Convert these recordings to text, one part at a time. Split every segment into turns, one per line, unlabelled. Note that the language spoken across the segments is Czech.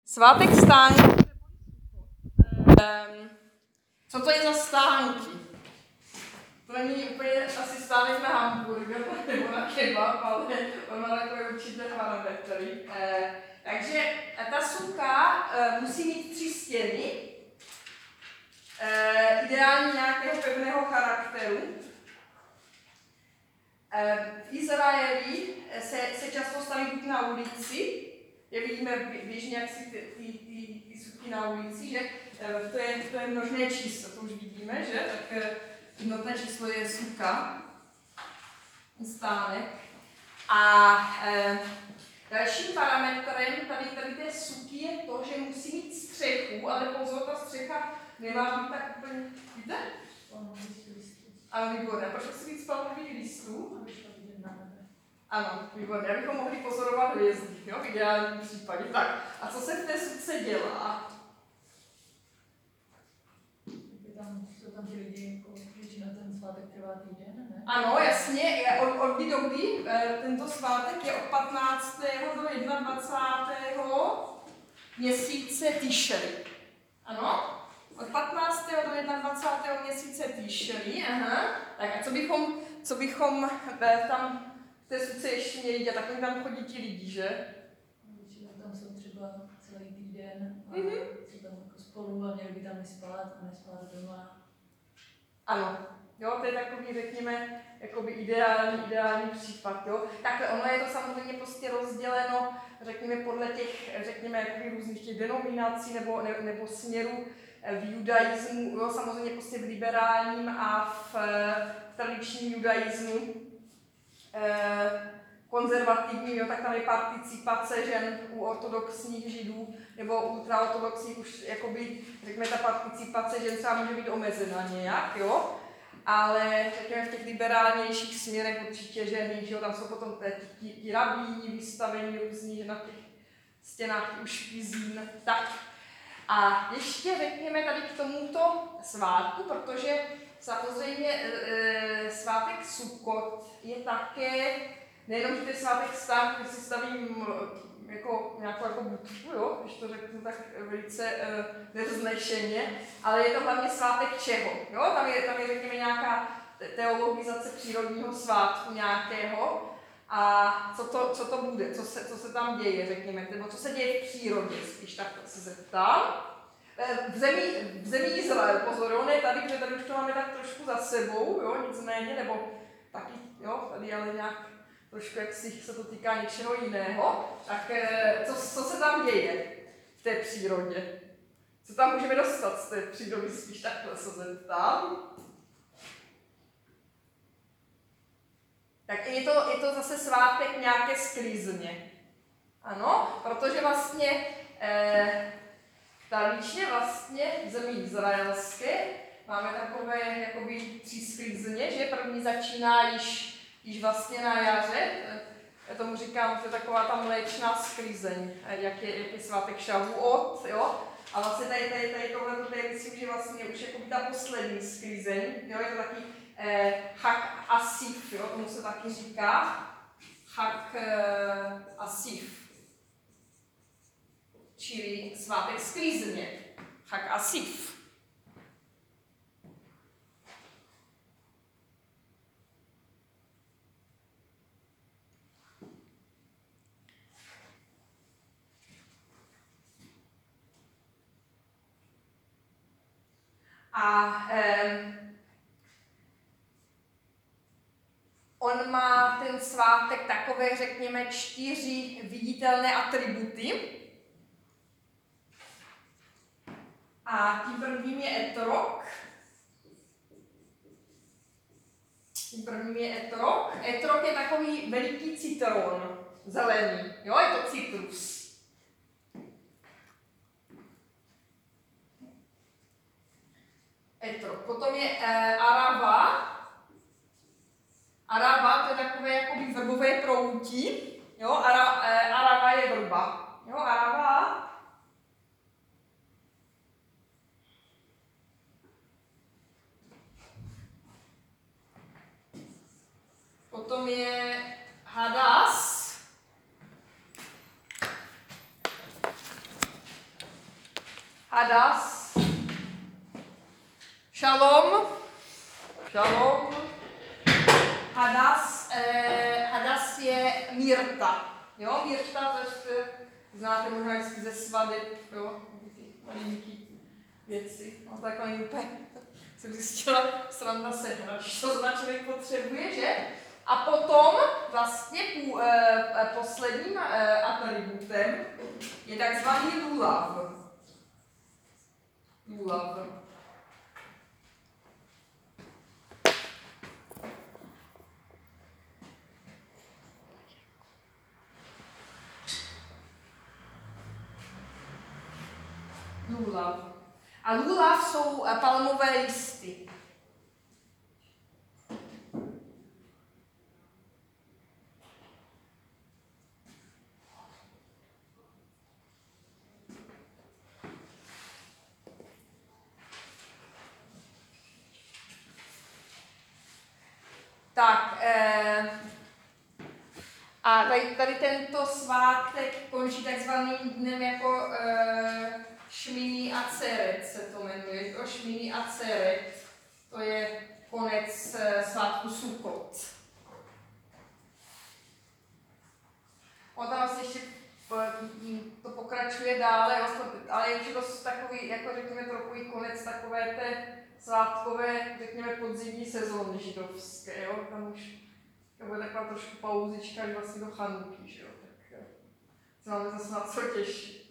Svátek stánku. Co to je za stánky? To není úplně asi stánek na hamburger nebo na kebab, ale on má takové určité parametry. Takže ta suka musí mít 3 stěny, ideálně nějakého pevného charakteru. V Izraeli se často staví buď na ulici, je vidíme běžně, jak si ty suky na ulici, že to je množné číslo, to už vidíme, že? Tak jednotné číslo je suka, stánek. A dalším parametrem tady té suky je to, že musí mít střechu, ale pozor, ta střecha nemá být tak úplně, víte? Ano, výborné. Proč chci víc palmových listů? Ano, výborně, abychom mohli pozorovat hvězdy, jo, v ideálním případě. Tak, a co se v té sudce dělá?
Jsou tam ti lidi, většina ten svátek trvá týden, ne?
Ano, jasně, od kdy do kdy tento svátek je od 15. do 21. měsíce Tišeri. Ano? Od 15. do 21. měsíce Tišeri, aha. Tak a co bychom tam v té sudce ještě měli dělat, tak tam chodí ti lidi, že?
Většinou tam jsou třeba celý týden a jsou tam jako spolu a měli by tam nespát a nespát doma.
Ano, jo, to je takový, řekněme, jakoby ideální případ, jo. Takhle, ono je to samozřejmě prostě rozděleno, řekněme, podle těch, řekněme, jakoby různých těch denominací nebo směrů v judaismu, jo, samozřejmě prostě v liberálním a v tradičním judaismu, konzervativní, jo, tak tam je participace žen u ortodoxních židů nebo u ultraortodoxních už jakoby, řekněme, ta participace žen třeba může být omezena nějak, jo, ale řekněme v těch liberálnějších směrech určitě ženy, že jo, tam jsou potom ti rabíni vystavení různí, že na těch stěnách už pizín, tak. A ještě řekněme tady k tomuto svátku, protože samozřejmě svátek Sukkot je také, nejenom, že to je svátek stánku, že si stavím jako nějakou jako budku, jo, když to řeknu tak velice nevznešeně, ale je to hlavně svátek čeho, jo, tam je řekněme nějaká teologizace přírodního svátku nějakého a co to bude, co se tam děje, řekněme, nebo co se děje v přírodě, spíš tak se zeptám. V zemi Izrael, pozor, jo, ne tady, protože tady už to máme tak trošku za sebou, jo, nicméně, nebo taky, jo, tady ale nějak trošku, jak si se to týká něčeho jiného, tak co se tam děje v té přírodě? Co tam můžeme dostat z té přírody, spíš takhle se zeptám. Tak je to zase svátek nějaké sklizně. Ano, protože vlastně tradičně vlastně v zemi izraelské máme takové jakoby 3 sklizně, že první začíná již vlastně na jaře, já tomu říkám, že je taková ta mléčná sklizeň, jak je svátek Šavuot, jo, a vlastně tady tohle, myslím, že vlastně už jakoby ta poslední sklizeň, jo, je to taky Chag Asif, jo, tomu se taky říká, Chag Asif, čili svátek sklizně, Chag Asif. A on má ten svátek takové, řekněme, 4 viditelné atributy. A tím prvním je etrok. Etrok je takový veliký citron, zelený, jo, je to citrus. Etrok. Potom je arava. Arava, to je takové jakoby vrbové proutí. Jo, arava je vrba. Jo, arava. Potom je hadas. Hadas, Shalom, Shalom, Hadas je Myrta. Jo, Myrta, to znáte možná vždycky ze svadeb, jo, ty malinký věci. No takhle úplně jsem zjistila, sranda se když to značenek potřebuje, že? A potom vlastně posledním atributem je takzvaný lulav. Lulav. Lulav. A lulav jsou palmové listy. Tak, a tady tento svátek končí takzvaným dnem jako Šmini Aceret se to jmenuje. To Šmini Aceret, to je konec svátku Sukot. On tam vlastně ještě to pokračuje dále, ale je to takový, jako řekněme, trochu konec takové té svátkové, řekněme, podzimní sezóny židovské, jo? Tam už to bude taková trošku pauzička až vlastně do Chanuky, že jo? Tak se máme zase na co těšit.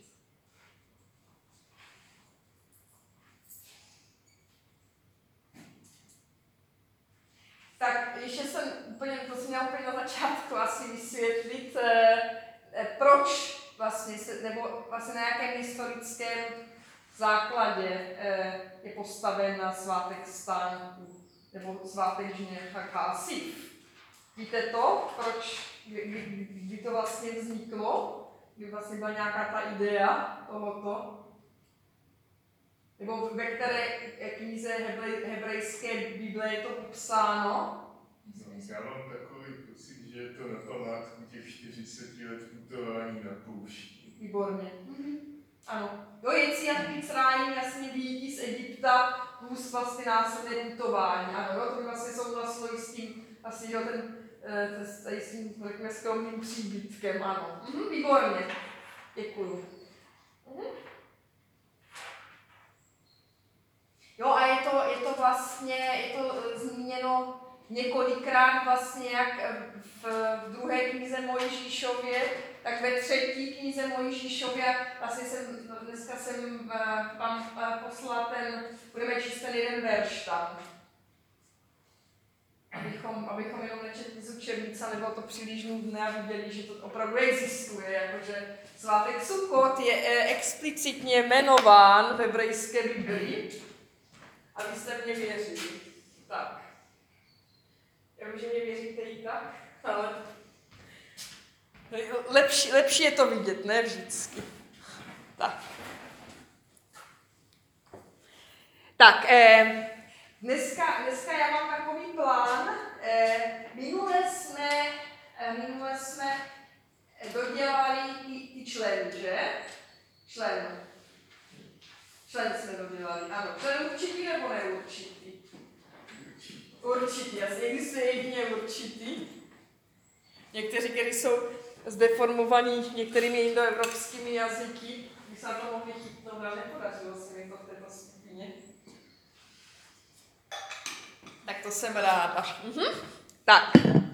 Tak ještě jsem úplně, to jsem měla úplně na začátku asi vysvětlit, proč vlastně, nebo vlastně na jakém historickém základě je postaven na svátek stánku, nebo svátek žně Chasif. Víte to, proč, kdy to vlastně vzniklo? Kdy vlastně byla nějaká ta idea tohoto? Nebo ve které knize hebrejské Bible je to popsáno?
No, já mám takový pocit, že je to na památku těch 40 let putování na poušti.
Výborně. Ano. Jo, Jeciat Micrajim, jasně výjití z Egypta, plus vlastně následné putování. Ano, jo, to by vlastně souhlasilo i s tím, vlastně, jo, s tím, řekněme, skromným příbytkem, ano. Výborně. Děkuju. Jo, a je to vlastně, zmíněno několikrát vlastně jak v druhé knize Mojžíšově, tak ve třetí knize Mojžíšově. Vlastně dneska jsem vám poslala budeme číst ten jeden verš tam. Abychom jenom nečetli z učebnice, nebylo to příliš nudné a viděli, že to opravdu existuje, jakože svátek Sukot je explicitně jmenován v hebrejské Biblii. A vy jste mě věřili. Tak. Já vím, že mě věříte i tak, ale lepší je to vidět, ne vždycky. Tak. Tak, dneska já mám takový plán. Minule jsme dodělali ty členy, že? Člen jsme dodělali, ano. Člen určitý nebo neurčitý? Určitý, asi existuje jedině určitý. Někteří, kteří jsou zdeformovaní některými indoevropskými jazyky, by se na to mohli chytnout, ale nepodařilo se mi to v této skupině. Tak to jsem ráda. Tak.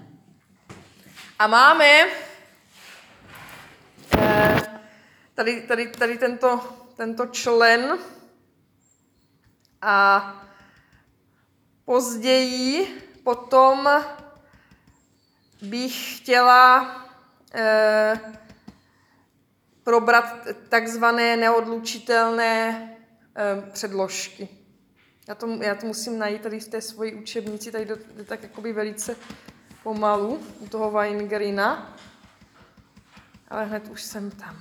A máme tady tento člen a později potom bych chtěla probrat takzvané neodlučitelné předložky. Já to musím najít tady v té svoji učebnici, tady jde tak jakoby velice pomalu u toho Weingerina, ale hned už jsem tam.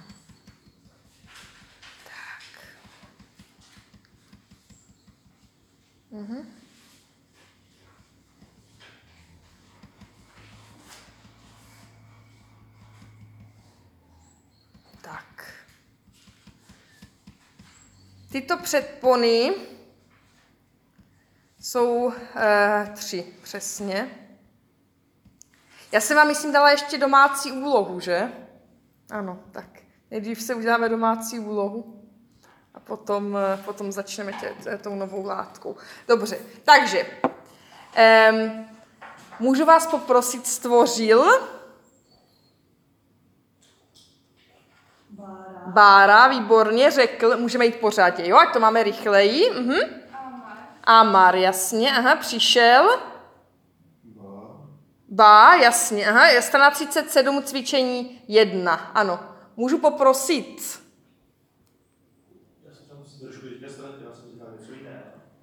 Tak. tyto předpony jsou 3, přesně. Já jsem vám, myslím, dala ještě domácí úlohu, že? Ano, tak. Nejdřív se uděláme domácí úlohu a potom začneme tou novou látkou. Dobře, takže můžu vás poprosit, stvořil Bára, výborně, řekl, můžeme jít pořadě, jo, ať to máme rychleji. Amar, jasně, aha, přišel. Bá, jasně, aha, je strana 37, cvičení 1, ano. Můžu poprosit?
Já jsem tam trošku teďka ztratil, já jsem říkal něco jiného.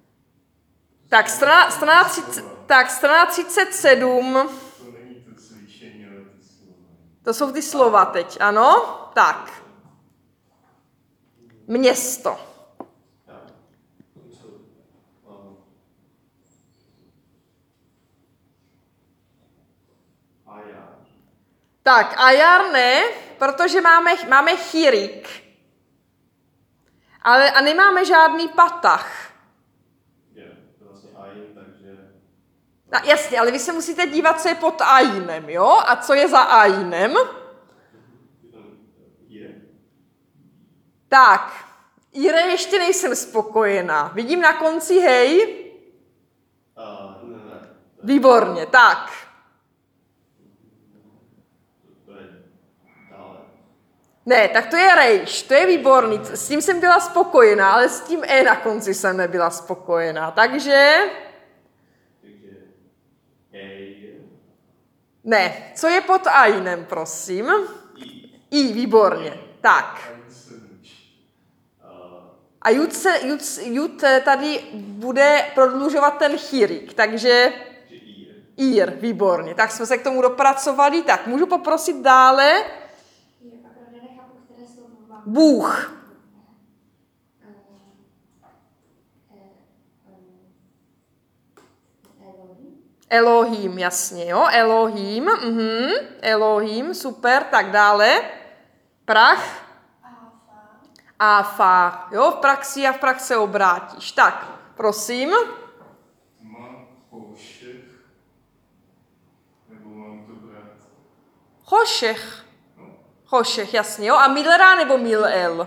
Tak, strana 37.
To není to cvičení, ale ty slova.
To jsou ty slova teď, ano? Tak. Město. Tak, Ajar ne, protože máme Chirik. A nemáme žádný patach.
Je, to vlastně Ain, takže...
No, jasně, ale vy se musíte dívat, co je pod Ainem, jo? A co je za Ainem?
Je.
Tak, Ire ještě nejsem spokojená. Vidím na konci hej.
Ne.
Výborně, tak.
To je dále.
Ne, tak to je rejš, to je výborný. S tím jsem byla spokojená, ale s tím na konci jsem nebyla spokojená. Takže...
Hej.
Ne, co je pod Ainem, prosím? I, výborně. Tak. A Jud tady bude prodlužovat ten Chirik, takže Ir, výborně. Tak jsme se k tomu dopracovali. Tak, můžu poprosit dále? Bůh. Elohim, jasně, jo, Elohim, Elohim, super, tak dále. Prach. Áfa, jo, v praxi a v praxi se obrátíš. Tak, prosím.
Mám Chošech, nebo mám to brát?
Chošech. Chošech, jasně, jo. A Milera nebo Milel?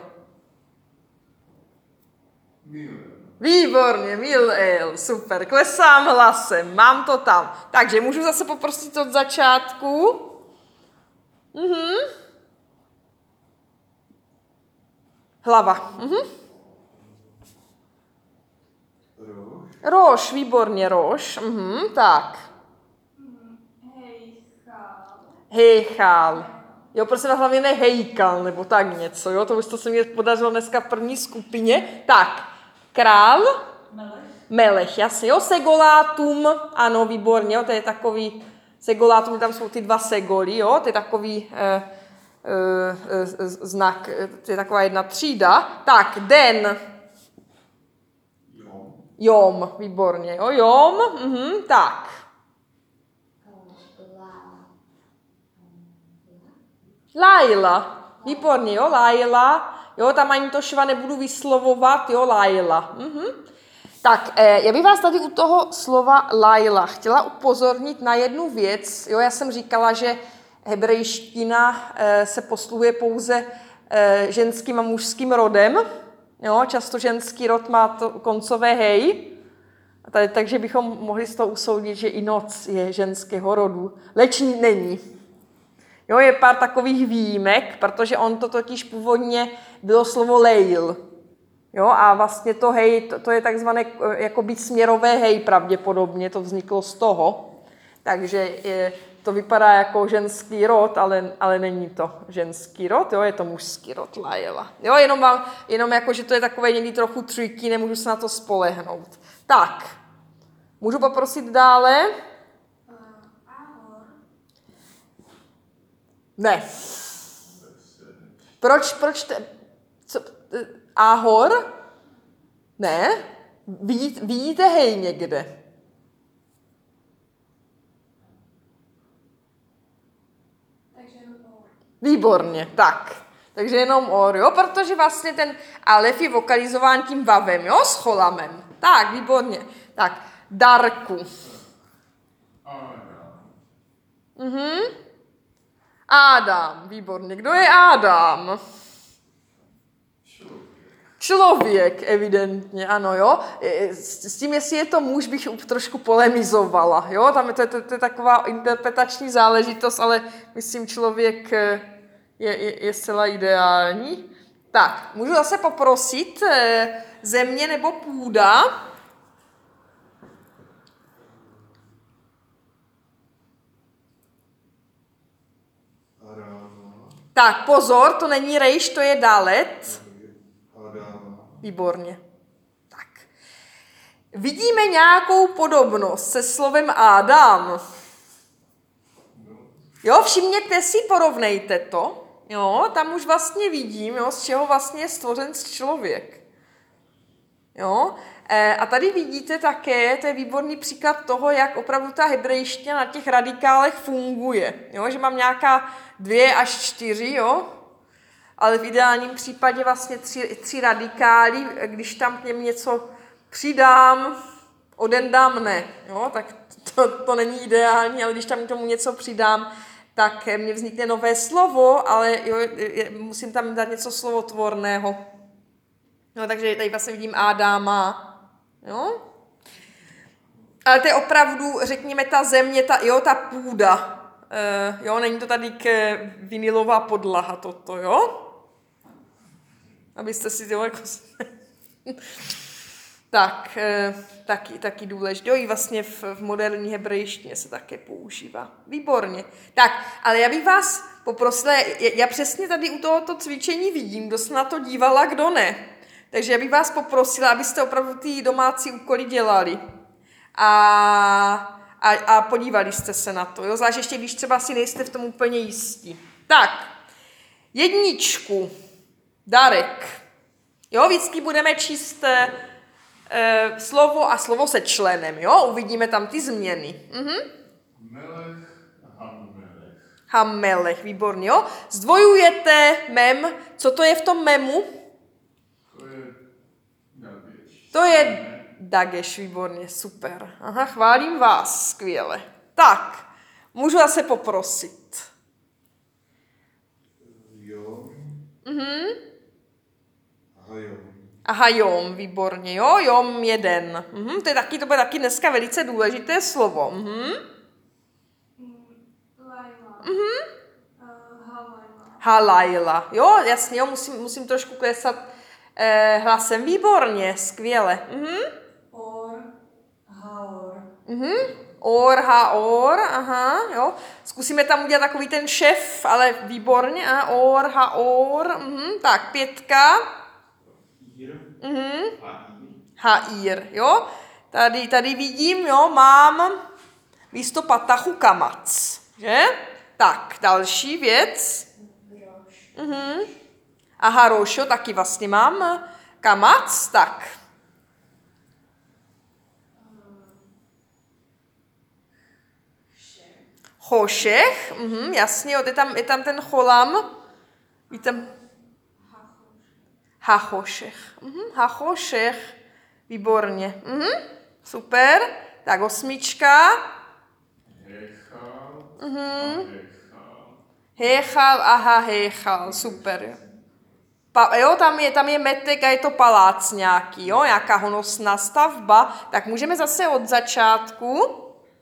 Milé.
Výborně, Milel, super, klesám hlasem, mám to tam. Takže můžu zase poprosit od začátku. Hlava. Roš, výborně, roš. Tak. Hejchal. Jo, prosím vás, hlavně ne hejkal, nebo tak něco, jo, to se mi podařilo dneska v první skupině. Tak, král. Melech, jasně, jo, segolátum, ano, výborně, jo, to je takový, segolátum, tam jsou ty 2 segoly, jo, to je takový znak, to je taková jedna třída. Tak, den. Jom, výborně, jo, jom, tak. Laila, výborně, jo, Laila, jo, tam ani to šva nebudu vyslovovat, jo, Laila. Tak, já bych vás tady u toho slova Laila chtěla upozornit na jednu věc, jo, já jsem říkala, že hebrejština se posluhuje pouze ženským a mužským rodem, jo, často ženský rod má to koncové hej, takže bychom mohli z toho usoudit, že i noc je ženského rodu, leč není. Jo, je pár takových výjimek, protože on to totiž původně bylo slovo lejl. Jo, a vlastně to hej, to je takzvané jakoby směrové hej pravděpodobně, to vzniklo z toho. Takže to vypadá jako ženský rod, ale není to ženský rod, jo, je to mužský rod Laila. Jo, jenom jako, že to je takové někdy trochu triky, nemůžu se na to spolehnout. Tak, můžu poprosit dále? Ne. Proč Ahor? Ne? Vidíte hej někde? Výborně, tak. Takže jenom or, jo, protože vlastně ten alef je vokalizován tím vavem, jo, s cholamem. Tak, výborně. Tak, Darku. Adam, výborně. Kdo je Adam? Člověk, evidentně, ano, jo. S tím, jestli je to muž, bych trošku polemizovala, jo. Tam to je taková interpretační záležitost, ale myslím, člověk je zcela ideální. Tak, můžu zase poprosit země nebo půda. Tak, pozor, to není rejš, to je dalet. Výborně. Tak. Vidíme nějakou podobnost se slovem Adam. Jo, všimněte si, porovnejte to. Jo, tam už vlastně vidím, jo, z čeho vlastně je stvořen člověk. Jo, a tady vidíte také, to je výborný příklad toho, jak opravdu ta hebrejština na těch radikálech funguje. Jo, že mám nějaká 2 až 4, jo, ale v ideálním případě vlastně 3 radikály, když tam k něm něco přidám, odendám ne, jo, tak to není ideální, ale když tam k tomu něco přidám, tak mně vznikne nové slovo, ale jo, musím tam dát něco slovotvorného. No, takže tady vlastně vidím Adama, jo. Ale to je opravdu, řekněme, ta země, ta půda. Jo, není to tady vinilová podlaha toto, jo. Abyste si to jako... Tak, taky důležité. Jo, i vlastně v moderní hebrejštině se také používá. Výborně. Tak, ale já bych vás poprosila, já přesně tady u tohoto cvičení vidím, kdo se na to dívala, kdo ne. Takže já bych vás poprosila, abyste opravdu ty domácí úkoly dělali. A podívali jste se na to. Jo? Zvlášť ještě, když třeba si nejste v tom úplně jistí. Tak, 1. Darek. Jo, vždycky budeme číst slovo a slovo se členem. Jo? Uvidíme tam ty změny.
Melech, Hammelech.
Hammelech, výborně. Jo? Zdvojujete mem. Co to je v tom memu? To je Dageš, výborně, super. Aha, chválím vás, skvěle. Tak, můžu zase poprosit.
Jom.
A hajom, výborně, jo, jom 1. To bude taky dneska velice důležité slovo. Halajla, jo, jasně, jo, musím trošku klesat hlasem, výborně, skvěle.
Or, haor.
Or, haor, aha, jo. Zkusíme tam udělat takový ten šef, ale výborně, or, haor, tak 5. Haír, jo. Tady vidím, jo, mám místo patachu kamac, že? Tak, další věc. A harošo, taky vlastně mám kamac, tak. Chošech, jasně, jo, je tam ten cholam. Víte? Hachošech. Hachošech, výborně. Super, tak 8. Hechal, aha, hechal, super. Jo, tam je metek a je to palác nějaký, jo, nějaká honosná stavba. Tak můžeme zase od začátku.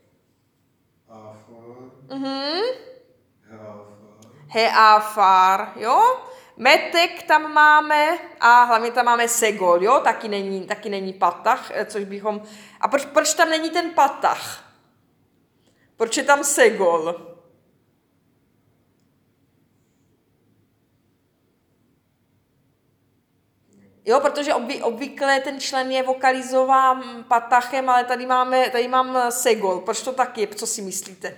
Heafar, jo. Metek tam máme a hlavně tam máme segol, jo, taky není patach, což bychom... A proč tam není ten patach? Proč je tam segol? Jo, protože obvykle ten člen je vokalizován patachem, ale tady mám segol. Proč to tak je? Co si myslíte?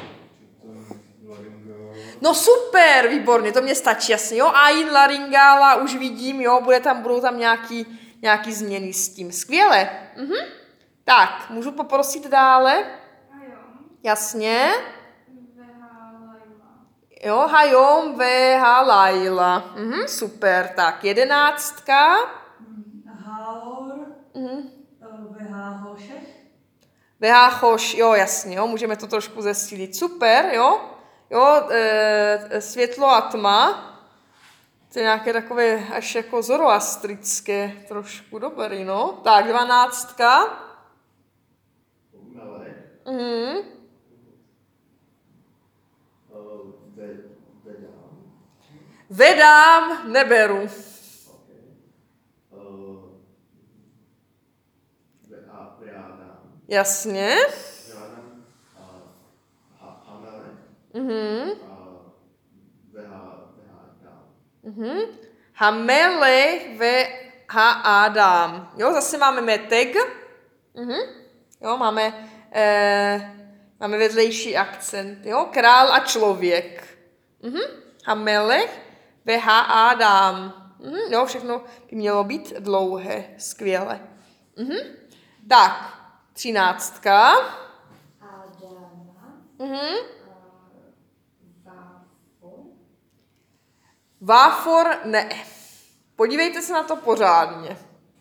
No super, výborně, to mě stačí, jasně, jo. Ain laryngála už vidím, jo, budou tam nějaký změny s tím. Skvěle. Tak, můžu poprosit dále? Jasně. Jo, hayom veha laila. Super, tak 11.
Haor, Veháhoše.
Veháchoš, jo, jasně, jo, můžeme to trošku zesílit. Super, jo. Jo, světlo a tma. To je nějaké takové až jako zoroastrické trošku, dobrý, no. Tak, 12.
Melek. Vedám.
Vedám, neberu.
Veádám.
Jasně.
Veádám. Hamelek. Veádám.
Hamele ve Adam. Jo, zase máme meteg. Jo, máme vedlejší akcent. Jo, král a člověk. Hamele ve Adam. Jo, všechno by mělo být dlouhé. Skvěle. Tak, 13.
Adama. Váfor.
Váfor ne. Podívejte se na to pořádně.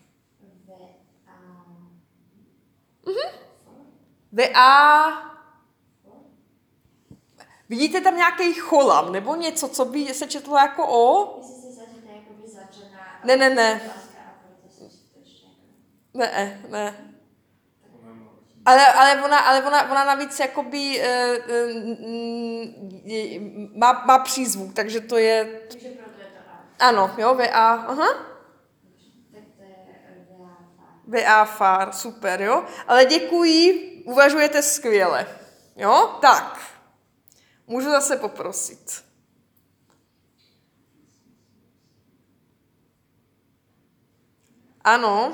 Vidíte tam nějaký cholam nebo něco, co by se četlo jako o?
Jestli jsi se to jakoby začaná.
Ne.
Láska a proto jsem si to ještě jako...
Ne. Ale ona navíc jakoby má přízvuk, takže to je...
Takže proto je to A.
Ano, jo, aha.
Tak to je Veáfar.
Veáfar, super, jo. Ale děkuji, uvažujete skvěle. Jo, tak. Můžu zase poprosit. Ano.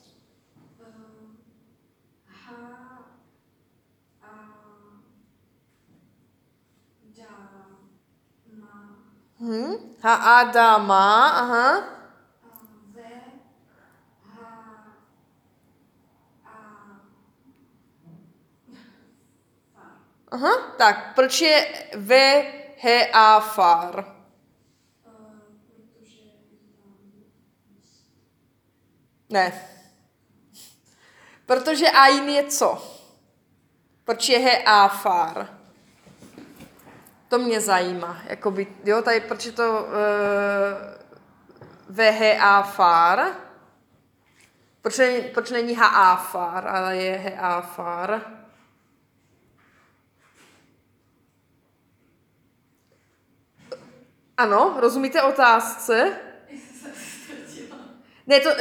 Ha-Adama, aha. Aha, tak, proč je Veheafar? Ne. Protože Ain je co? Proč je Heafar? To mě zajímá. Jakoby, jo, tady, proč je to Veheafar? Proč není Haafar, ale je Heafar? Ano, rozumíte otázce? Ne, to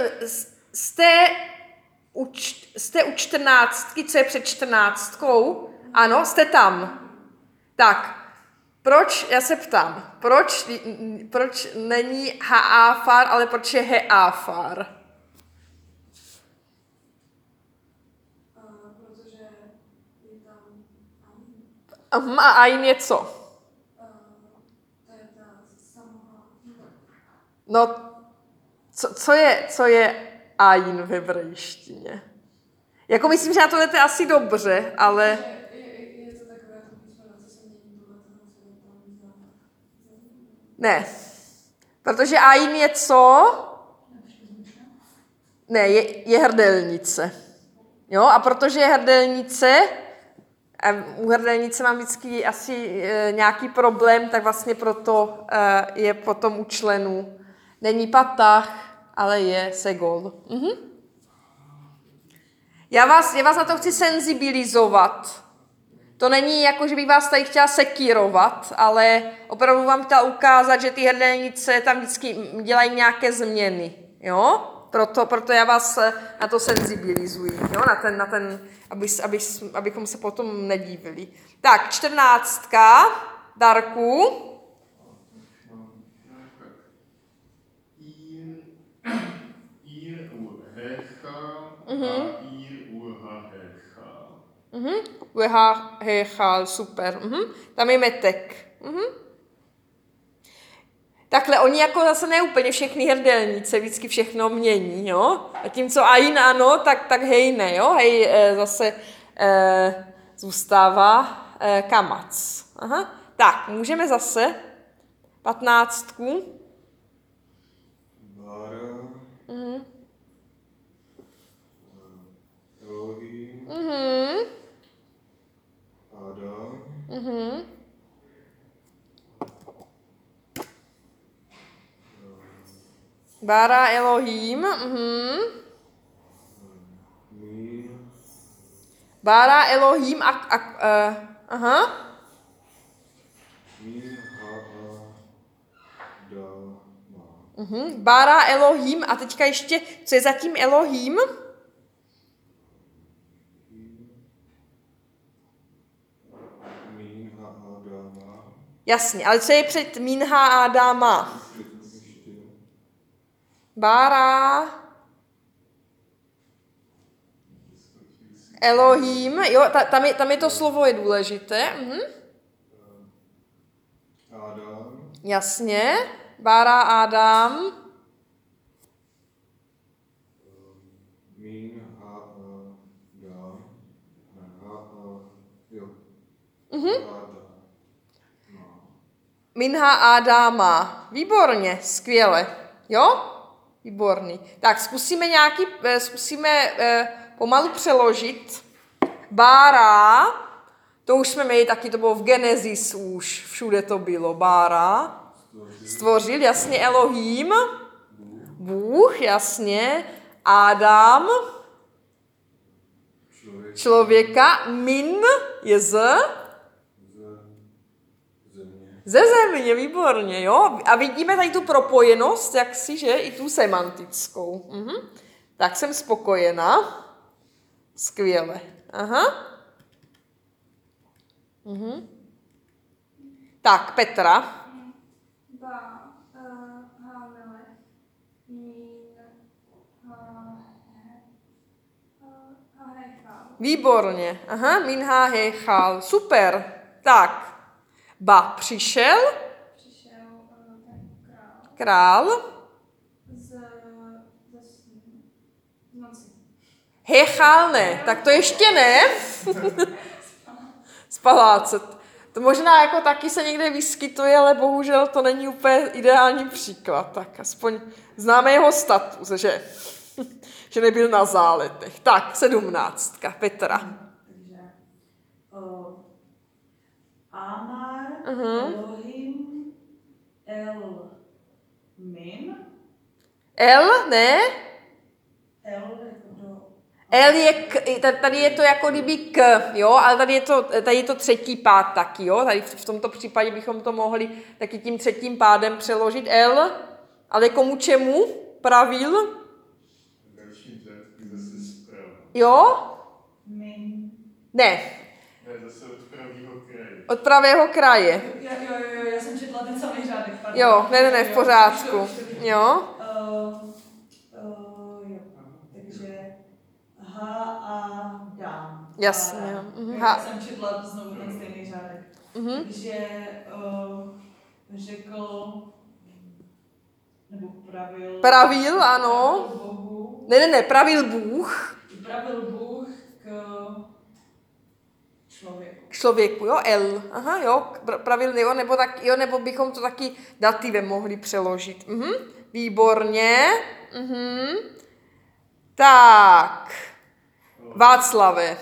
jste u 14, co je před 14. Ano, jste tam. Tak, proč, já se ptám, proč není Haafar, ale proč je Heafar?
Protože je tam
A Ain je co?
to je ta samoha.
No, co je Ain v hebrejštině? Jako myslím, že na to jdete asi dobře, ale...
Je to takové to písmeno, co se mění podle toho, co je tam za...
Ne. Protože Ain je co? Ne, je hrdelnice. Jo, a protože je hrdelnice, a u hrdelnice mám vždycky asi nějaký problém, tak vlastně proto je potom u členů. Není patach, ale je segol. Já vás na to chci senzibilizovat. To není jako, že bych vás tady chtěla sekírovat, ale opravdu vám chtěla ukázat, že ty hrdelnice tam vždycky dělají nějaké změny. Jo? Proto já vás na to senzibilizuji, jo? Na ten abychom se potom nedívili. Tak, 14. Darku.
Ir u hecha a ir u hahecha.
Hechal, super. Tam je metek. Takhle, oni jako zase neúplně všechny hrdelnice vždycky všechno mění, jo? A tím, co Ain ano, tak hej ne, jo? Hej zase zůstává kamac. Aha. Tak, můžeme zase 15.
Bára,
Mhm.
Elohim,
Mhm.
Adam,
Mhm. Bára Elohim. Mhm.
Mín,
Bára Elohim aha.
Mín, Haa, Dama.
Mhm. Bára Elohim a teďka ještě, co je zatím Elohim?
Mín, Haa, Dama.
Jasně, ale co je před Minha a Adama?
Ještě.
Bára Elohim, jo, tam je to slovo je důležité. Mhm.
Adam,
Jasně. Bára Adam.
Mín, Haa, Dam. Haa, jo. Haa, Dama.
Minha Adama. Výborně, skvěle. Jo? Výborný. Tak zkusíme pomalu přeložit. Bára, to už jsme měli, taky to bylo v Genesis už, všude to bylo. Bára, stvořil, jasně, Elohim, Bůh, jasně, Adam, člověka, min je
Země.
ze země, výborně, jo? A vidíme tady tu propojenost, jak si, že? I tu semantickou. Mhm. Tak jsem spokojená. Skvěle. Aha. Mhm. Tak, Petra.
Hamele, Mín, Hechal.
Výborně. Aha, Minha Hechal. Super. Tak. Ba přišel.
Přišel ten král
Král.
z noci.
Hechal ne. Tak to ještě ne. Z paláce. To možná jako taky se někde vyskytuje, ale bohužel to není úplně ideální příklad. Tak aspoň známe jeho status, že, že nebyl na záletech. Tak, 17. Petra.
Takže Amar,
Mhm.
Elohim, El, Min,
El, ne?
El jako do...
El je tady je to jako kdyby k, jo, ale tady je to třetí pád taky, jo. Tady v tomto případě bychom to mohli taky tím třetím pádem přeložit. El, ale komu čemu? Pravil?
Další řádky zase zprava.
Jo?
Min.
Ne,
Ne, zase od pravého kraje.
od pravého kraje.
Jo, já jsem četla ten samý řádek. Pardon.
Jo, ne, v pořádku. Jo.
Jo. Takže Adam.
Jasně.
Já jsem četla znovu ten stejný řádek.
Mhm.
Takže řekl, nebo
Pravil, ano.
pravil Bohu,
Pravil Bůh
pravil Bůh k člověku.
k člověku, jo, El. Aha, jo, pravil, jo, nebo bychom to taky dativem mohli přeložit. Mhm. Výborně. Mhm. Tak. Václave.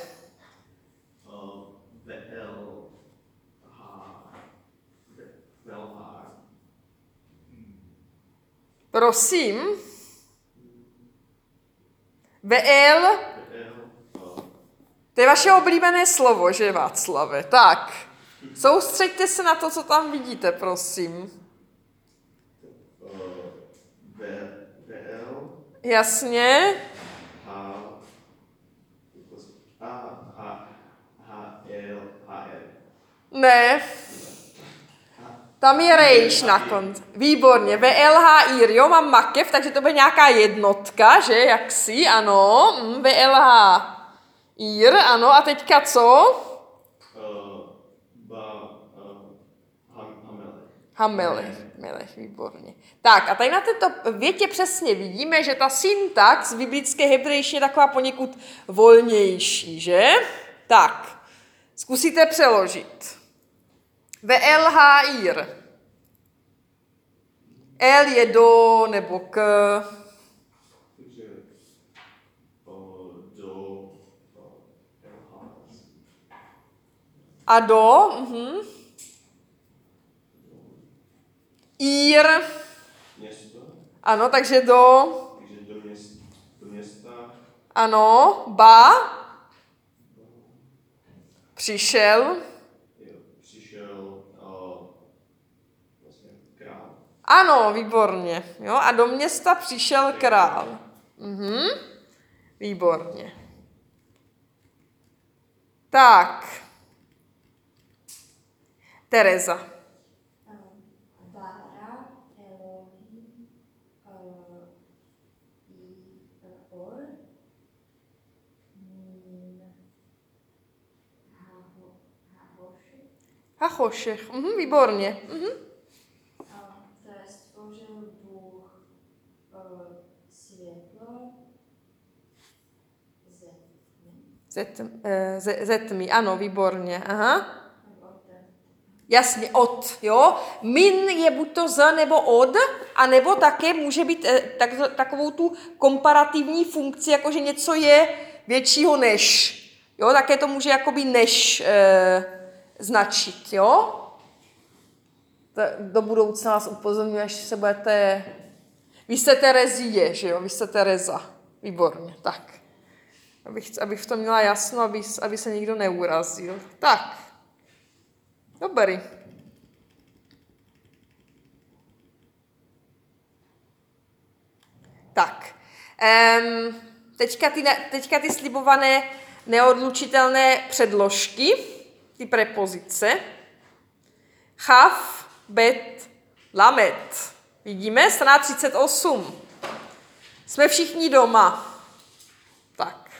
Prosím. VL. To je vaše oblíbené slovo, že Václave? Tak. Soustřeďte se na to, co tam vidíte, prosím. Jasně. Ne. Tam je rejš na konci. Výborně. VLHIR, jo, mám makev, takže to bude nějaká jednotka, že, jaksi, ano. VLHIR, ano, a teďka co? Hamelech, výborně. Tak a tady na této větě přesně vidíme, že ta syntax v biblické hebrejštině je taková poněkud volnější, že? Tak, zkusíte přeložit. VLHIR. L je do nebo k.
Takže do LH.
A do. IR.
Město.
Ano, takže do.
Takže do města.
Ano, ba. Přišel.
Jo, přišel vlastně král.
Ano, výborně. Jo, a do města přišel král. Výborně. Tak. Tereza.
Bara, Elohim, Or,
Hachošech. Výborně.
to je stvořil Bůh světlo ze tmy.
Ze tmy, ano, výborně. Aha.
Nebo ten.
Jasně, od, jo. Min je buď to z nebo od, a nebo také může být takovou tu komparativní funkci, jakože něco je většího než. Jo, také to může jakoby než značit, jo. Do budoucna vás upozorňuji, až se budete. Vy jste Terezie, že jo? Vy jste Tereza. Výborně, tak. Abych v tom měla jasno, aby se nikdo neurazil. Tak. Dobrý. Tak. Teďka ty slibované neodlučitelné předložky, ty prepozice. Chav, bet, lamet. Vidíme? Strana 38. Jsme všichni doma. Tak.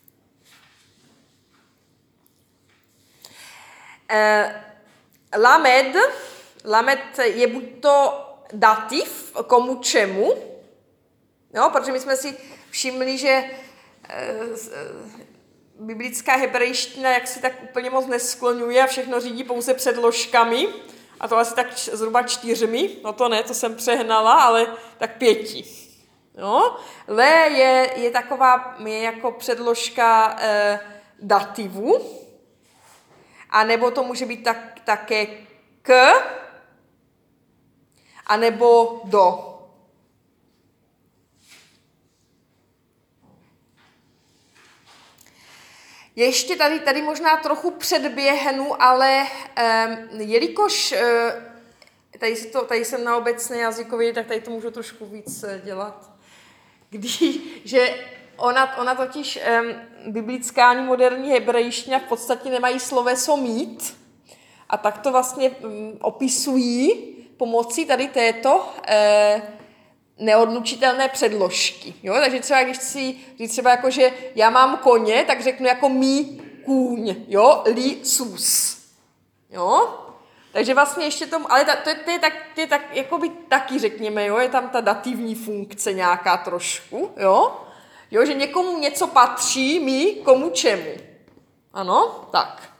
Lamed je buď to dativ, komu čemu, jo, protože my jsme si všimli, že biblická hebrejština jak si tak úplně moc neskloňuje a všechno řídí pouze předložkami, a to asi tak zhruba 4, no to ne, to jsem přehnala, ale tak 5. Jo? Le je taková, je jako předložka dativu, a nebo to může být také k, a nebo do. Ještě tady možná trochu předběhnu, ale jelikož tady jsem na obecné jazykově, tak tady to můžu trošku víc dělat. Že ona totiž biblická ani moderní hebrejština v podstatě nemají sloveso mít, a tak to vlastně opisují pomocí tady této neodlučitelné předložky. Jo? Takže třeba, když chci říct třeba jako, že já mám koně, tak řeknu jako mý kůň, jo? Li sus. Jo? Takže vlastně ještě tomu, ale to je tak jakoby taky řekněme, jo? Je tam ta dativní funkce nějaká trošku, jo? Jo, že někomu něco patří, mý, komu čemu. Ano? Tak.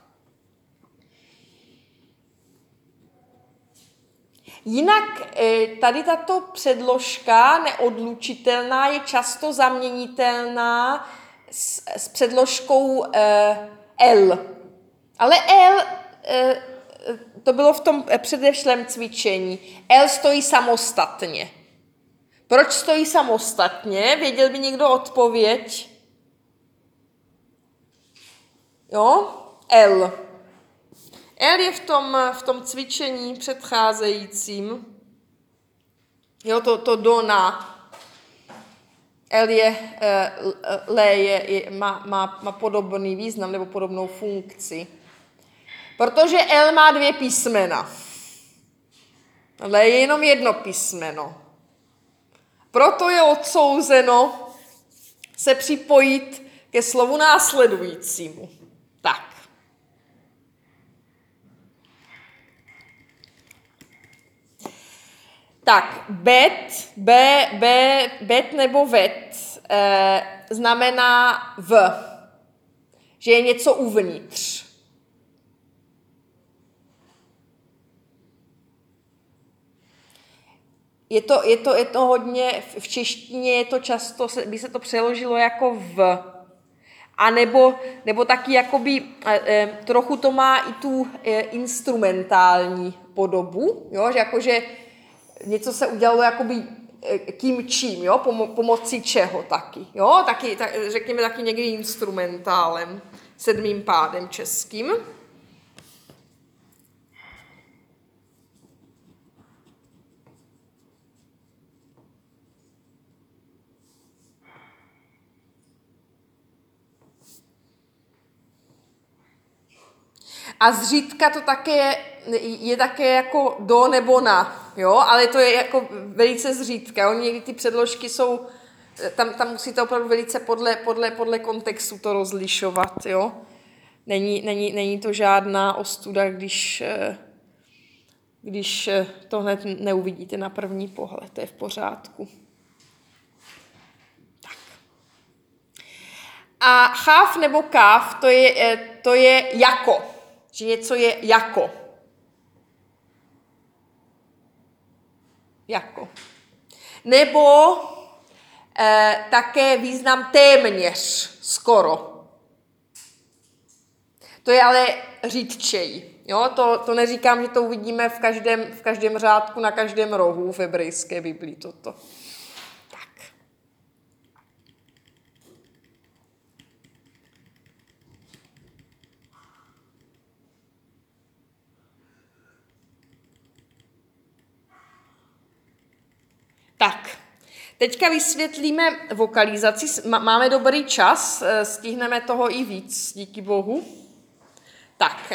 Jinak tady tato předložka neodlučitelná je často zaměnitelná s předložkou L. Ale L, to bylo v tom předešlém cvičení, L stojí samostatně. Proč stojí samostatně? Věděl by někdo odpověď? Jo? L. L je v tom cvičení předcházejícím. Jo, to do na. L má podobný význam nebo podobnou funkci. Protože L má 2 písmena. L je jenom 1 písmeno. Proto je odsouzeno se připojit ke slovu následujícímu. Tak. Tak, bet nebo vet znamená v, že je něco uvnitř. je to hodně, v češtině je to často, by se to přeložilo jako v. A nebo taky jakoby, trochu to má i tu instrumentální podobu, jo? Že jakože něco se udělalo jakoby tím čím, jo? Pomocí čeho taky. Jo? Taky, řekněme taky někdy instrumentálem, 7. pádem českým. A zřídka to také je také jako do nebo na, jo, ale to je jako velice zřídka. Oni někdy ty předložky jsou, tam musíte opravdu velice podle kontextu to rozlišovat, jo. Není to žádná ostuda, když to hned neuvidíte na první pohled, to je v pořádku. Tak. A cháv nebo káv, to je jako. Že něco je jako. Jako. Nebo také význam téměř, skoro. To je ale řídčej. Jo? To neříkám, že to uvidíme v každém řádku, na každém rohu v hebrejské Biblii toto. Tak, teďka vysvětlíme vokalizaci. Máme dobrý čas, stihneme toho i víc, díky bohu. Tak,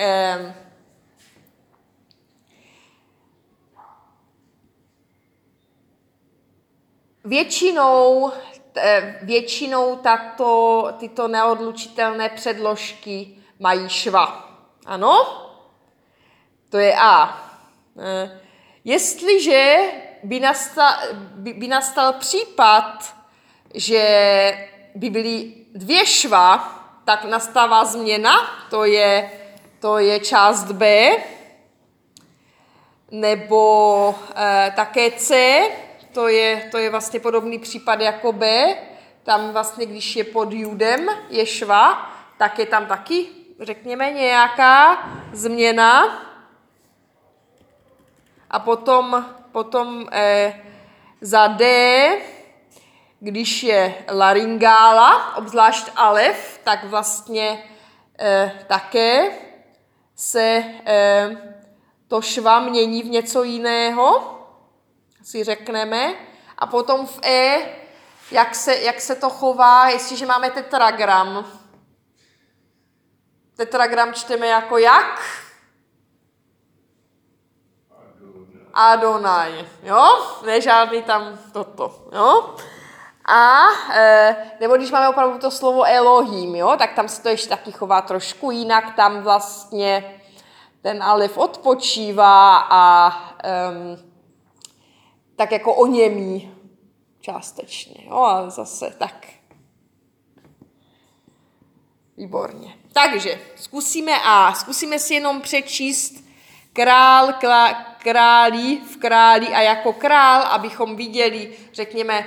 většinou tyto neodlučitelné předložky mají šva. Ano? To je A. Jestliže by nastal případ, že by byly 2 šva, tak nastává změna, to je část B, nebo také C, to je vlastně podobný případ jako B, tam vlastně, když je pod judem, je šva, tak je tam taky, řekněme, nějaká změna. A potom za D, když je laryngála, obzvlášť alef, tak vlastně také se to šva mění v něco jiného, si řekneme. A potom v E, jak se to chová, jestliže máme tetragram. Tetragram čteme jako jak? Adonai, jo? Ne žádný tam toto, jo? A nebo když máme opravdu to slovo Elohim, jo? Tak tam se to ještě taky chová trošku jinak, tam vlastně ten alef odpočívá a tak jako oněmí částečně, jo? A zase tak. Výborně. Takže zkusíme si jenom přečíst král, králi, v králi a jako král, abychom viděli, řekněme,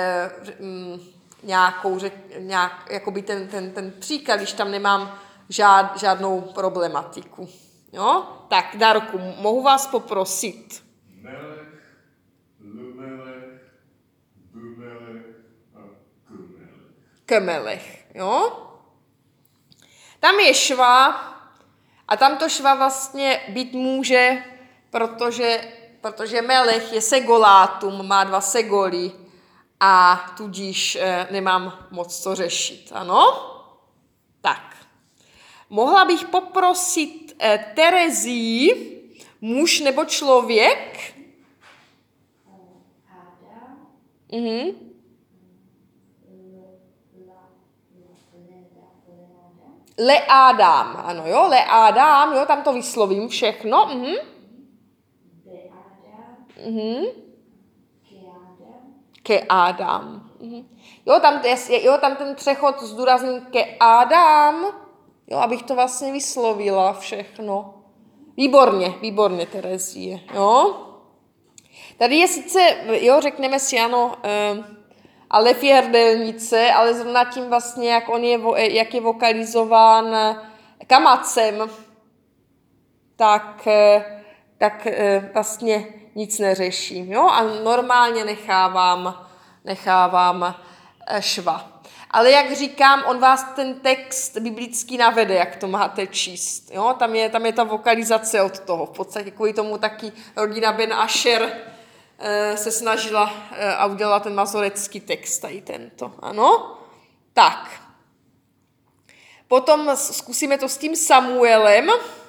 jakoby ten příklad, když tam nemám žádnou problematiku. Jo? Tak, Darku, mohu vás poprosit.
Melech, Lumelech, Bumelech a Kumelech.
Kemelech, jo? Tam je šva a tam to šva vlastně být může, protože melech je segolátum, má 2 segoly a tudíž nemám moc co řešit, ano? Tak. Mohla bych poprosit Terezii, muž nebo člověk?
Adam.
Mhm. Leádám, ano jo, leádám, jo, tam to vyslovím všechno. Mhm.
Beadam.
Mhm.
Keadam.
Ke Adam. Mhm. Jo, tam ten přechod zdůrazním ke Adam, jo, abych to vlastně vyslovila všechno. Výborně, Terezie, jo. Tady je sice, jo, řekneme si ano, Alef je hrdelnice, ale zrovna tím vlastně, jak je vokalizován kamacem, tak vlastně nic neřeším. Jo? A normálně nechávám šva. Ale jak říkám, on vás ten text biblický navede, jak to máte číst. Jo? Tam je ta vokalizace od toho. V podstatě kvůli tomu taky rodina Ben Asher se snažila a udělala ten mazorecký text, tady tento. Ano? Tak. Potom zkusíme to s tím Samuelem.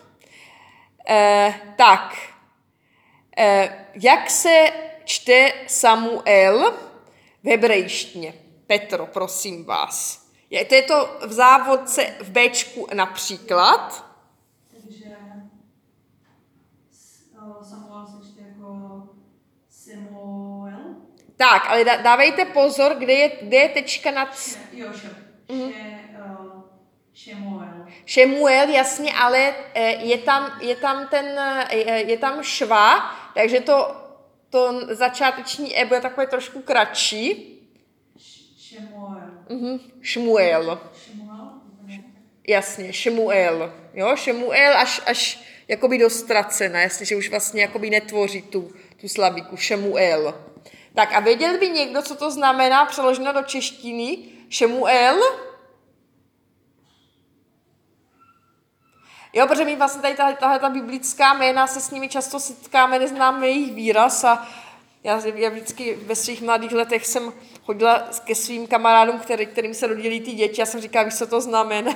Jak se čte Samuel v hebrejštině? Petro, prosím vás. Je to v závodce v Bčku například?
Takže Samuel se čte jako Samuel.
Tak, ale dávejte pozor, kde je tečka nad...
Jo,
Šemuel, jasně, ale je tam šva, takže to začáteční e bude takové trošku kratší. Šmuel. Jasně, Šemuel. Jo, Šemuel až jakoby dostracena, jasně, že už vlastně jakoby netvoří tu slabiku. Šemuel. Tak a věděl by někdo, co to znamená přeloženo do češtiny? Šemuel? Jo, protože my vlastně tady tahle biblická jména se s nimi často setkáme, neznáme jejich výraz a já vždycky ve svých mladých letech jsem chodila ke svým kamarádům, kterým se rodili ty děti, já jsem říkala, víš, co to znamená.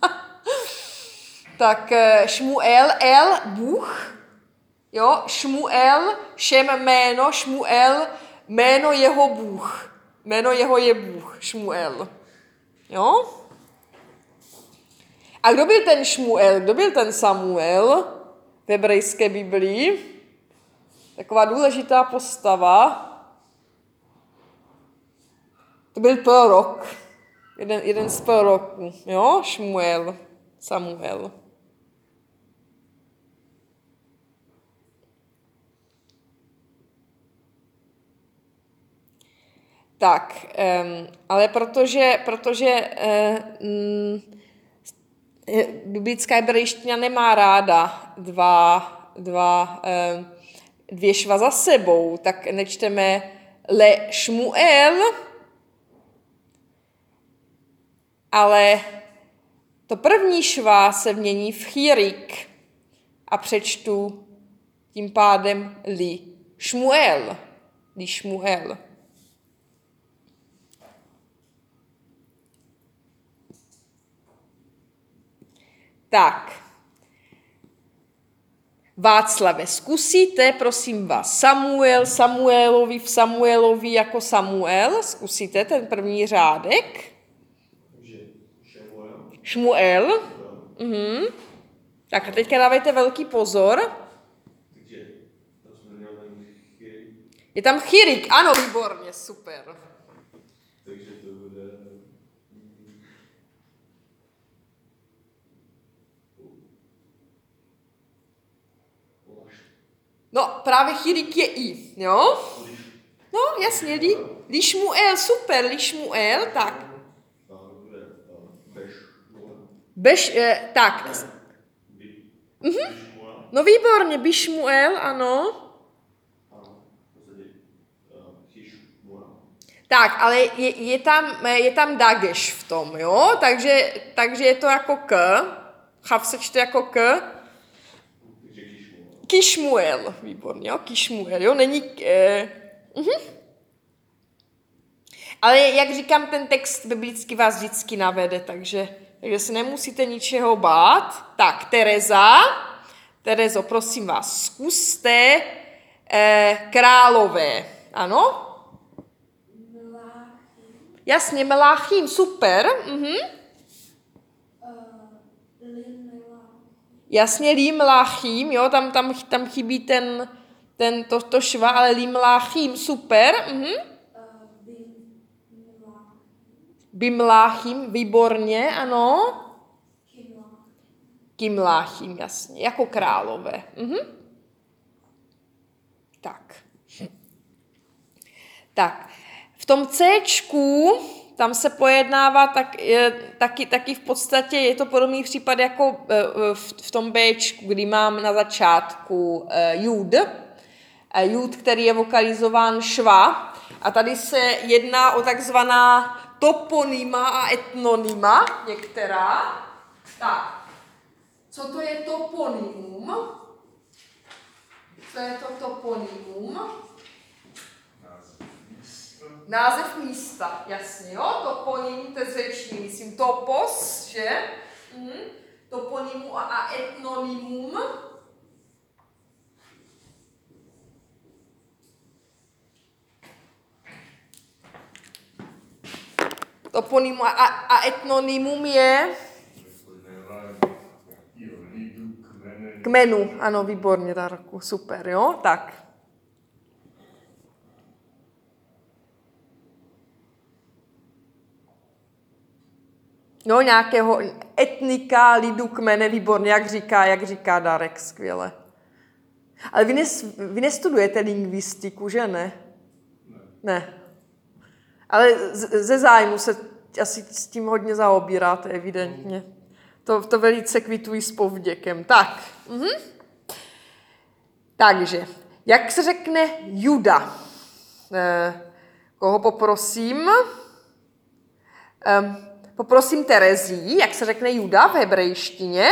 Tak Šmuel, El, Bůh, jo, Šmuel, Šem jméno, Šmuel, jméno jeho Bůh, jméno jeho je Bůh, Šmuel, jo. A kdo byl ten Šmuel, kdo byl ten Samuel v hebrejské Biblii? Taková důležitá postava. To byl prorok. Jeden z proroků. Jo? Šmuel. Samuel. Tak, ale protože biblická hebrejština nemá ráda dvě šva za sebou, tak nečteme le Šmuel, ale to první šva se mění v chirik a přečtu tím pádem li Šmuel. Li Šmuel. Tak, Václave, zkusíte, prosím vás, Samuelovi jako Samuel, zkusíte ten první řádek? Šmuel. Tak a teďka dávejte velký pozor. Je tam chirik, ano, výborně, super.
Takže to bude...
No, právě chirik je i, jo? No, jasně, li Šmuel, super, li Šmuel, tak. Tak. No výborně, Bišmuel, ano. Tak, ale je tam dageš v tom, jo? Takže je to jako k. Chav se čte jako k. Kišmuel, výborně, jo? Kišmuel, jo? Není... Ale jak říkám, ten text biblicky vás vždycky navede, takže si nemusíte ničeho bát. Tak, Terezo, prosím vás, zkuste králové, ano? Jasně, Meláchím, super. Jasně, Limláchím, jo, tam chybí to šva, ale Limláchím, super. Bimláchím, výborně, ano. Kimláchím, jasně, jako králové. Tak. Tak, v tom Cčku, tam se pojednává taky v podstatě, je to podobný případ jako v tom Bčku, kdy mám na začátku jud, který je vokalizován šva. A tady se jedná o takzvaná toponyma a etnonyma některá. Tak, co to je toponymum? Co je to toponymum? Název místa, jasně, jo? Toponym, to je řečný, myslím, topos, že? Toponymum a etnonymum. Toponymum a etnonymum je kmenu. Ano, výborně, Darku, super, jo? Tak. No, nějakého etnika, lidu, kmene, výborně, jak říká Darek, skvěle. Ale vy nestudujete lingvistiku, že ne? Ne. Ale ze zájmu se asi s tím hodně zaobíráte, evidentně. To velice kvituji s povděkem. Tak. Takže, jak se řekne Juda? Koho poprosím? Poprosím Terezí, jak se řekne Juda v hebrejštině?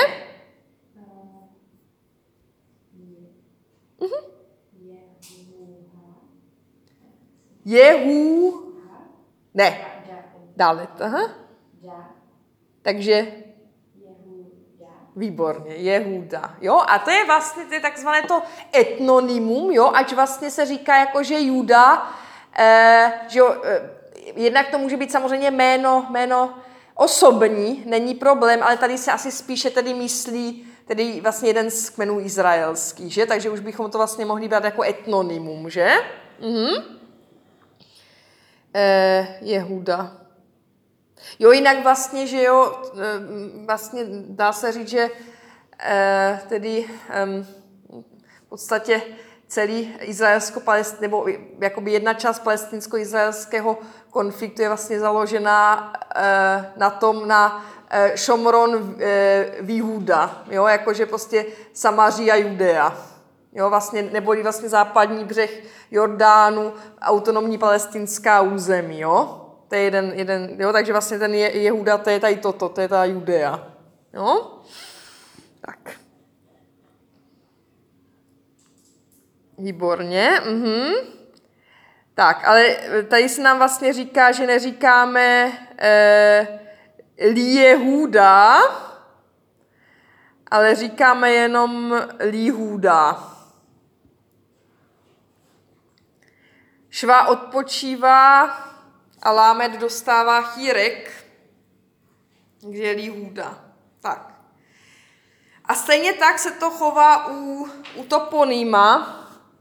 Jehu. Ne. Dále. Aha. Takže výborně, Jehuda. Jo, a to je vlastně takzvané to etnonymum, jo, ať vlastně se říká jako, že Juda, že jo, jednak to může být samozřejmě jméno osobní, není problém, ale tady se asi spíše tedy myslí tedy vlastně jeden z kmenů izraelských, že? Takže už bychom to vlastně mohli brát jako etnonymum, že? Jehuda. Jo, jinak vlastně, že jo, vlastně dá se říct, že tedy v podstatě celý izraelsko-palestinský, nebo jakoby jedna část palestinsko-izraelského konfliktu je vlastně založená na Šomron Výhuda, jo, jakože prostě Samaria Judea, jo, vlastně, neboli vlastně západní břeh Jordánu, autonomní palestinská území, jo. To je jeden, jo, takže vlastně ten Jehuda, to je tady toto, to je ta Judea, jo. Tak. Výborně, Tak, ale tady se nám vlastně říká, že neříkáme Liehuda, ale říkáme jenom Líhuda. Šva odpočívá a Lámed dostává chýrek, kde je Líhuda. Tak. A stejně tak se to chová u toponyma.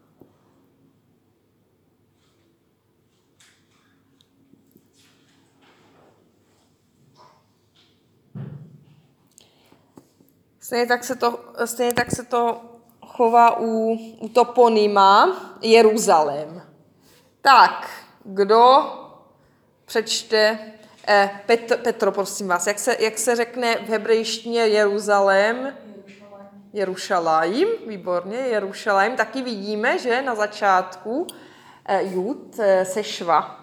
Stejně tak se to chová u toponyma Jeruzalém. Tak, kdo přečte? Petro, prosím vás, jak se řekne v hebrejštině Jeruzalém? Jerušalajim, výborně, Jerušalajim. Taky vidíme, že na začátku jud se šva.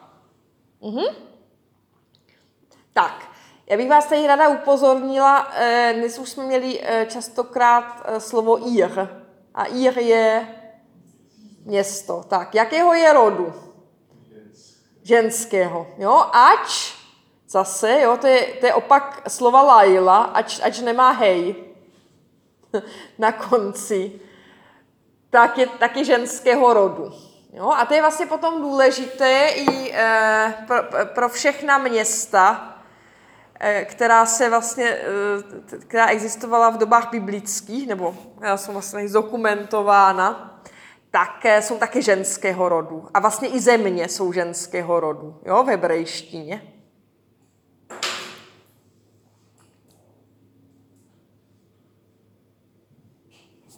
Tak, já bych vás tady ráda upozornila, dnes už jsme měli častokrát slovo Ir. A Ir je město. Tak, jakého je rodu? Ženského. Jo, ač, zase, jo, to je opak slova Laila, ač nemá hej na konci, tak je taky ženského rodu. Jo, a to je vlastně potom důležité i pro všechna města, která existovala v dobách biblických, nebo která jsou vlastně zdokumentována, tak jsou taky ženského rodu. A vlastně i země jsou ženského rodu, jo, v hebrejštině.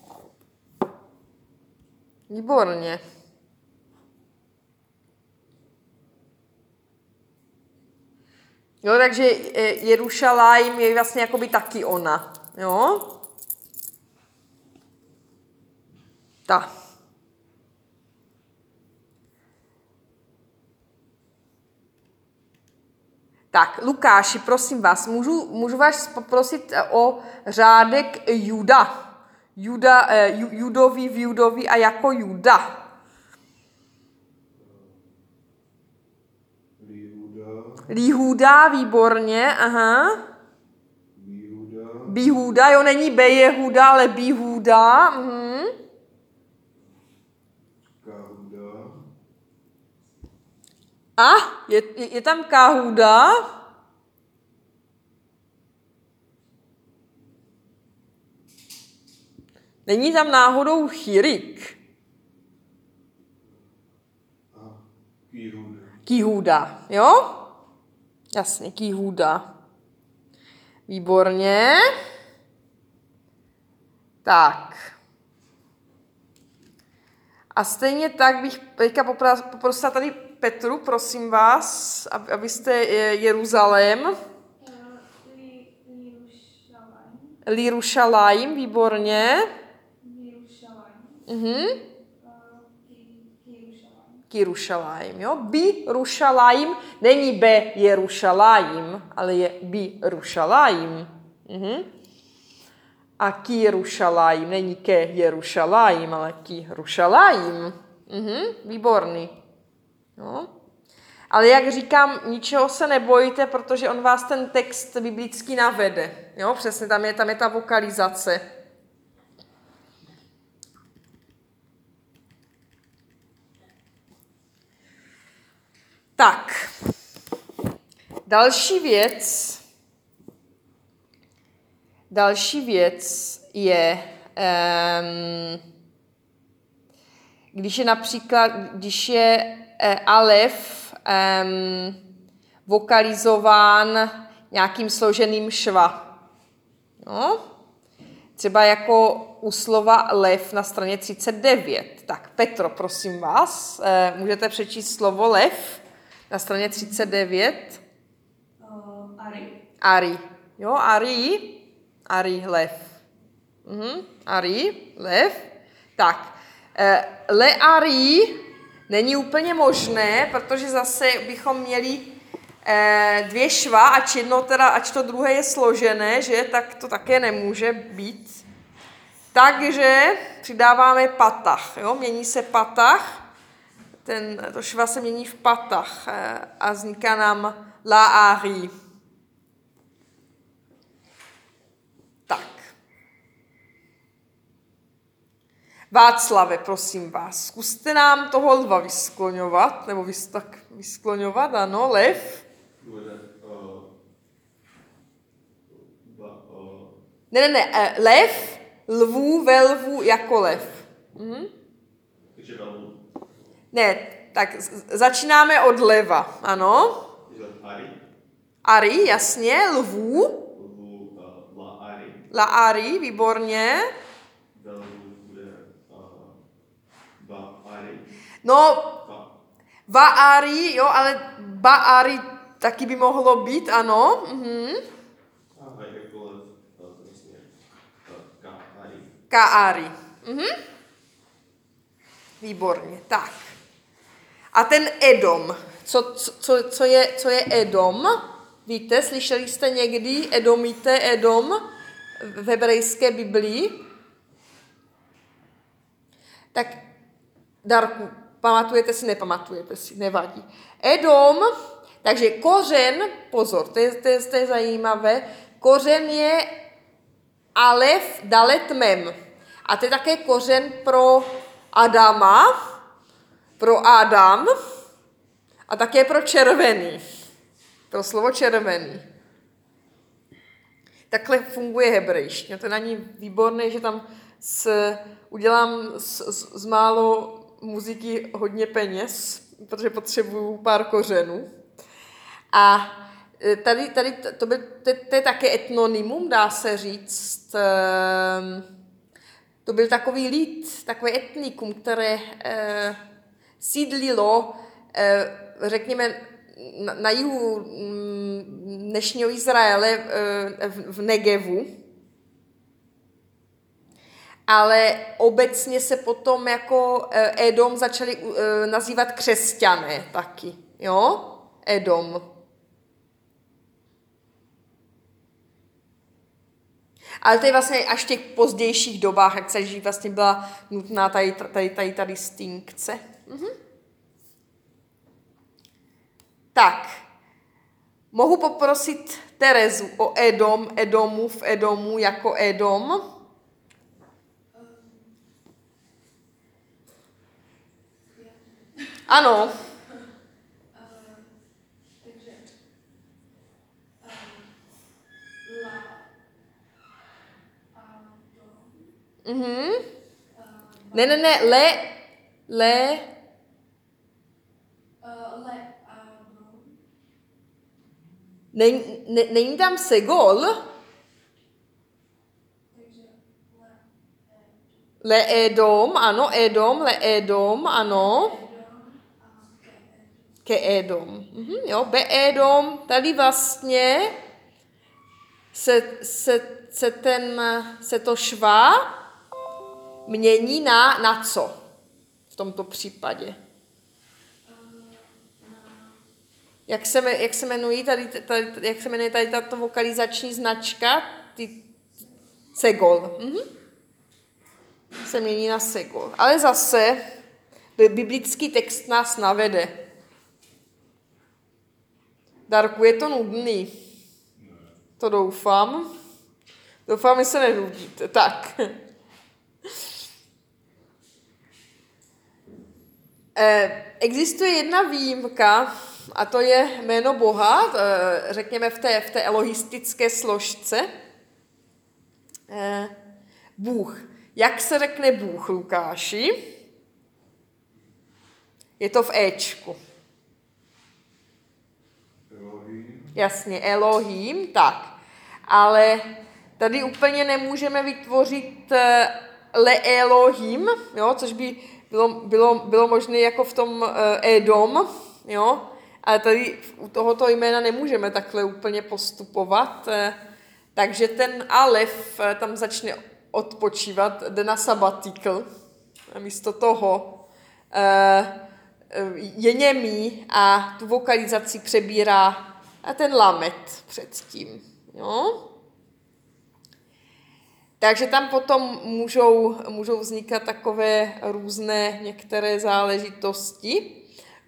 Výborně. Jo, takže Jerušalajm je vlastně jakoby taky ona. Jo? Ta. Tak, Lukáši, prosím vás, můžu vás poprosit o řádek Juda. Judovi a jako Juda. Líhuda, výborně, aha. Bíhuda, jo, není Bejehuda, ale Bíhuda. A, je tam Kahuda. Není tam náhodou Chirik. Kýhuda, jo? Jasně, Kýhuda. Výborně. Tak. A stejně tak bych teďka poprosila tady Petru, prosím vás, abyste Jeruzalém. Lírušalajm, výborně. Kirušalajm, jo? Birušalajm není Be Jerušalajm, ale je Birušalajm. A Kirušalajm není Ke Jerušalajm, ale Kirušalajm. Výborný. Jo? Ale jak říkám, ničeho se nebojte, protože on vás ten text biblický navede. Jo? Přesně, tam je ta vokalizace. Tak, další věc je, když je alef vokalizován nějakým složeným šva. No? Třeba jako u slova lev na straně 39. Tak Petro, prosím vás, můžete přečíst slovo lev na straně 39. Ari. Jo, Ari, lev. Ari, lev. Tak, le Ari není úplně možné, protože zase bychom měli dvě šva, ač to druhé je složené, že, tak to také nemůže být. Takže přidáváme patach, jo, mění se patach, to šva se mění v patach a vzniká nám la Ari. Tak. Václave, prosím vás, zkuste nám toho lva vyskloňovat, nebo vyskloňovat, ano, lev. Ne, lev, lvů, ve lvu jako lev. Ne, tak začínáme od leva, ano. Ari, jasně, lvů. La Ari, výborně. No, Vaari, jo, ale Baari taky by mohlo být, ano. Kaari. Výborně, tak. A ten Edom. Co je Edom? Víte, slyšeli jste někdy Edomite, Edom v hebrejské Biblii? Tak, Darku, pamatujete si, nepamatujete si, nevadí. Edom, takže kořen, pozor, to je zajímavé, kořen je alef, dalet, mem. A to je také kořen pro Adama, pro Adam a také pro červený. Pro slovo červený. Takhle funguje hebrejština. To je na ní výborné, že tam udělám z málo muziky hodně peněz, protože potřebuju pár kořenů. A tady to je také etnonymum, dá se říct. To byl takový lid, takové etnikum, které sídlilo, řekněme, na jihu dnešního Izraele v Negevu. Ale obecně se potom jako Edom začali nazývat křesťané taky. Jo? Edom. Ale to je vlastně až v těch pozdějších dobách, jak se žijí, vlastně byla nutná ta distinkce. Tak, mohu poprosit Terezu o Edomu v Edomu jako Edom. Ano.
Takže
Ne, le. Není tam segol? Le Edom, ano, le Edom, ano. Ke Edom. Jo, be Edom, tady vlastně se to šva mění na co v tomto případě? Jak se jmenuje tady tato vokalizační značka? Segol. Se mění na segol. Ale zase biblický text nás navede. Darku, je to nudný. To doufám. Doufám, že se nenudíte. Tak. Existuje jedna výjimka, a to je jméno Boha, řekněme v té elohistické složce. Bůh. Jak se řekne Bůh, Lukáši? Je to v Ečku.
Elohim.
Jasně, Elohim, tak. Ale tady úplně nemůžeme vytvořit le Elohim, jo, což by bylo možné jako v tom Edom, jo, ale tady u tohoto jména nemůžeme takhle úplně postupovat, takže ten Alef tam začne odpočívat, jde na sabatikl, a místo toho je němý a tu vokalizaci přebírá ten lamet předtím. Jo? Takže tam potom můžou vznikat takové různé některé záležitosti.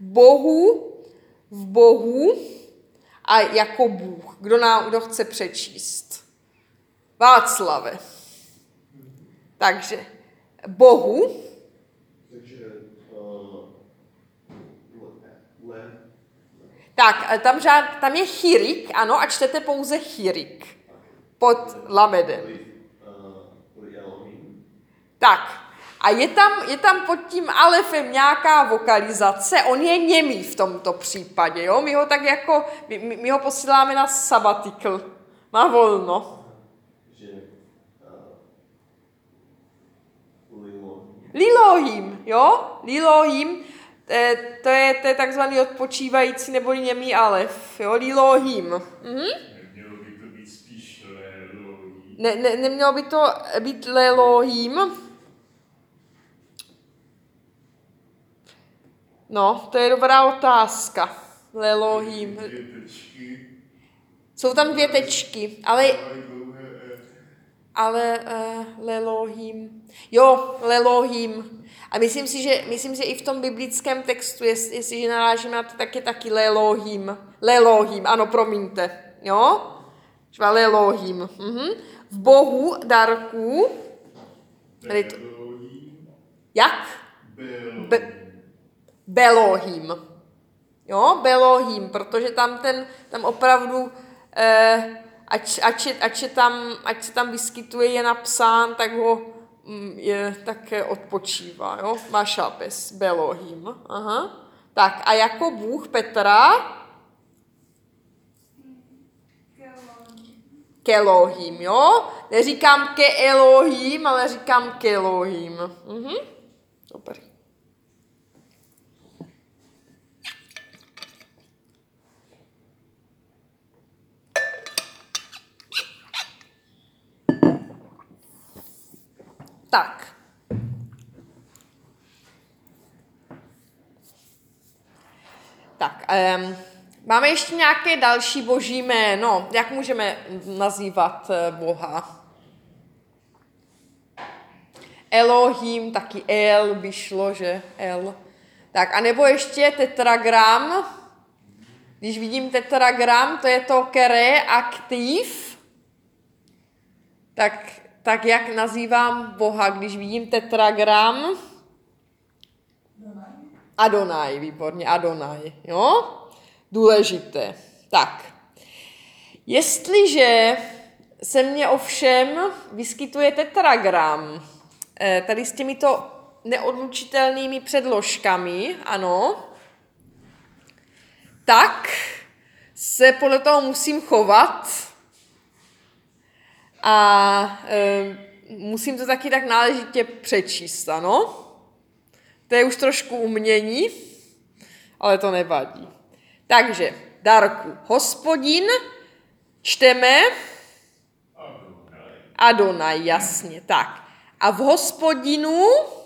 V Bohu a jako Bůh. Kdo chce přečíst? Václave. Takže Bohu.
Takže
Tak, tam je chirik, ano, a čtete pouze chirik. Pod lamedem. Tak, a je tam pod tím alefem nějaká vokalizace, on je němý v tomto případě, jo? My ho tak jako, my ho posíláme na sabatikl. Má volno. Lilohim, jo? Lilohim, to je takzvaný odpočívající nebo němý alef, jo? Lilohim.
Nemělo by to být spíš Lelohim.
Nemělo by to být Lelohim. No, to je dobrá otázka. Lelohim.
2 tečky.
Jsou tam 2 tečky, ale
Dlouhé
Lelohim. Jo, Lelohim. A myslím si, že i v tom biblickém textu, jestliže narážíme na to, tak je taky Lelohim. Lelohim, ano, promiňte. Jo? Šva Lelohim. V Bohu, Darku.
Belohim.
Jak?
Belohim.
Belohim. Jo, Belohim, protože tam opravdu, ať se tam vyskytuje, je napsán, tak ho také odpočívá, jo, má šápes, Belohim. Aha. Tak a jako Bůh Petra? Kelohim, jo? Neříkám ke Elohim, ale říkám Kelohim. Dobrý. Tak. Tak, máme ještě nějaké další boží jméno. Jak můžeme nazývat Boha? Elohim, taky El by šlo, že? El. Tak, anebo ještě tetragram. Když vidím tetragram, to je to kere aktiv. Tak jak nazývám Boha, když vidím tetragram? Adonai, výborně, Adonai, jo? Důležité. Tak. Jestliže se mně ovšem vyskytuje tetragram, tady s těmito neodlučitelnými předložkami, ano, tak se podle toho musím chovat a musím to taky tak náležitě přečíst, ano. To je už trošku umění, ale to nevadí. Takže, Darku, Hospodin, čteme Adonai, jasně, tak. A v Hospodinu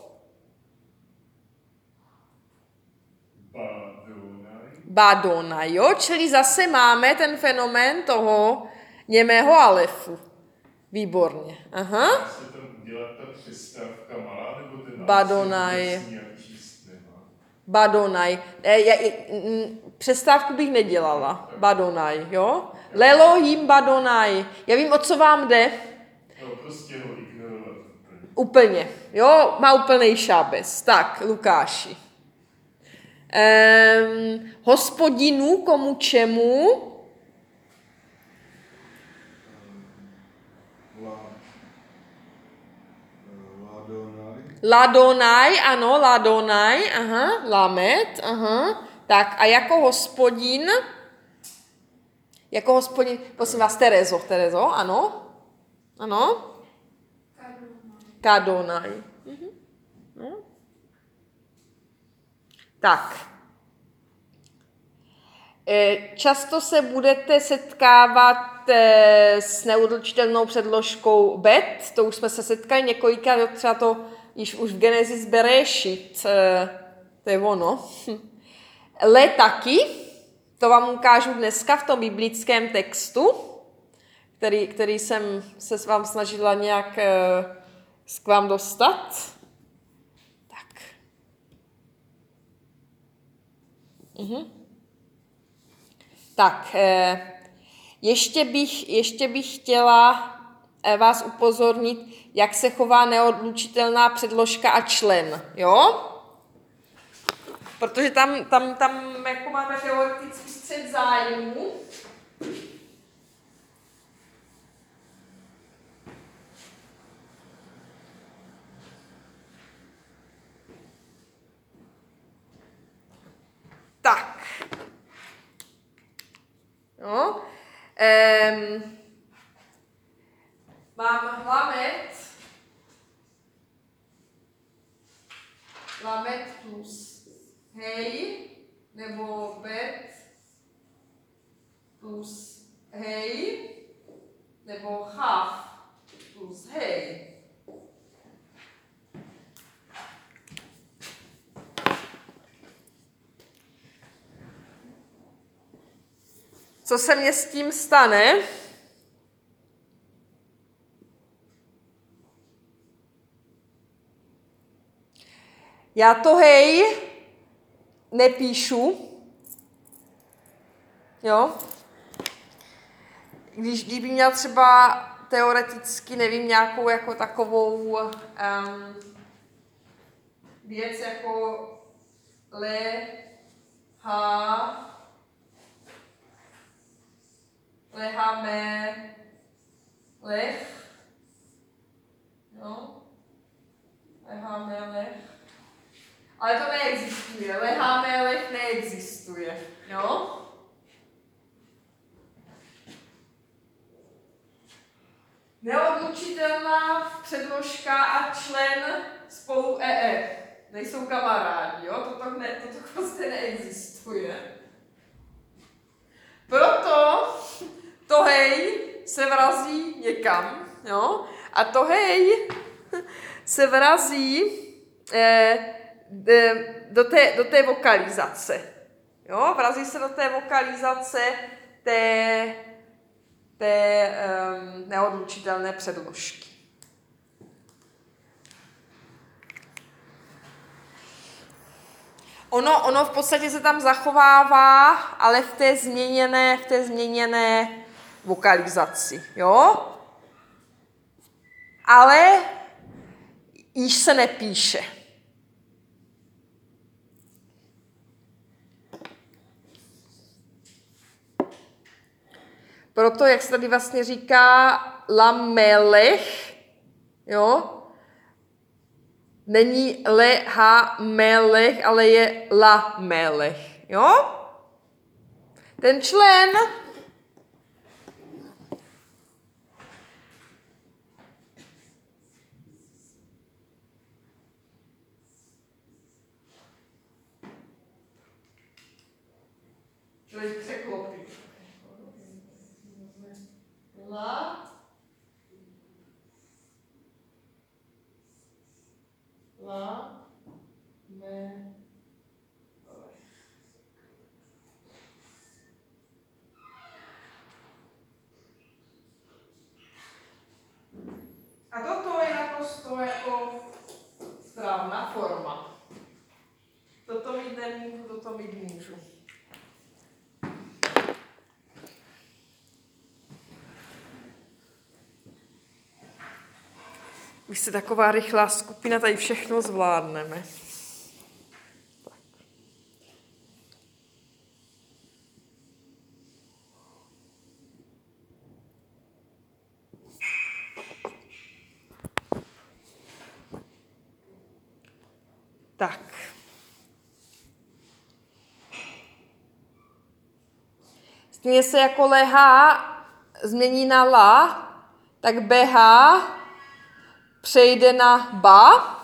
Badonai, jo, čili zase máme ten fenomén toho němého alefu. Výborně, aha.
Dá se tam udělat ta přestávka malá, nebo ten
Badonai.
číst nemá?
Badonai. Přestávku bych nedělala. Badonai, jo? Lelohim Badonai. Já vím, o co vám jde.
No, prostě ho ignorovat úplně.
Úplně, jo? Má úplnej šábes. Tak, Lukáši. Hospodinu, komu čemu? Ladonai, ano, Ladonai, aha, Lamet, aha. Tak a jako hospodin, prosím vás, Terezo, ano, ano. Kadonai. Mhm. No. Tak. Často se budete setkávat s neodlučitelnou předložkou bet, to už jsme se setkali několikrát, třeba to už v Genesis Berešit, to je ono. Le taky, to vám ukážu dneska v tom biblickém textu, který jsem se s vám snažila nějak k vám dostat. Tak. Tak, ještě bych chtěla vás upozornit, jak se chová neodlučitelná předložka a člen, jo? Protože tam jako máme teoretický střet zájmů. Tak. No. Mám lamet plus hej, nebo bet plus hej, nebo chav plus hej. Co se mně s tím stane? Já to hej nepíšu, jo? Když by měl třeba teoreticky, nevím, nějakou jako takovou věc jako lehame, lech, jo? Lehame, lech. Ale to neexistuje. Leháme, lech neexistuje. Jo? Neodlučitelná předložka a člen spolu nejsou kamarádi, jo? Toto prostě neexistuje. Proto to hej se vrazí někam, jo? A to hej se vrazí do té vokalizace. Jo, vrazí se do té vokalizace té neodlučitelné předložky. Ono v podstatě se tam zachovává, ale v té změněné vokalizaci, jo? Ale již se nepíše. Proto, jak se tady vlastně říká la melech, jo, není le ha melech, ale je la melech, jo. Ten člen překlopí. A toto je naprosto jako správná forma. Toto mít nemůžu, toto mít můžu. Už se taková rychlá skupina, tady všechno zvládneme. Tak. Stejně se jako leha změní na la, tak BH přejde na ba.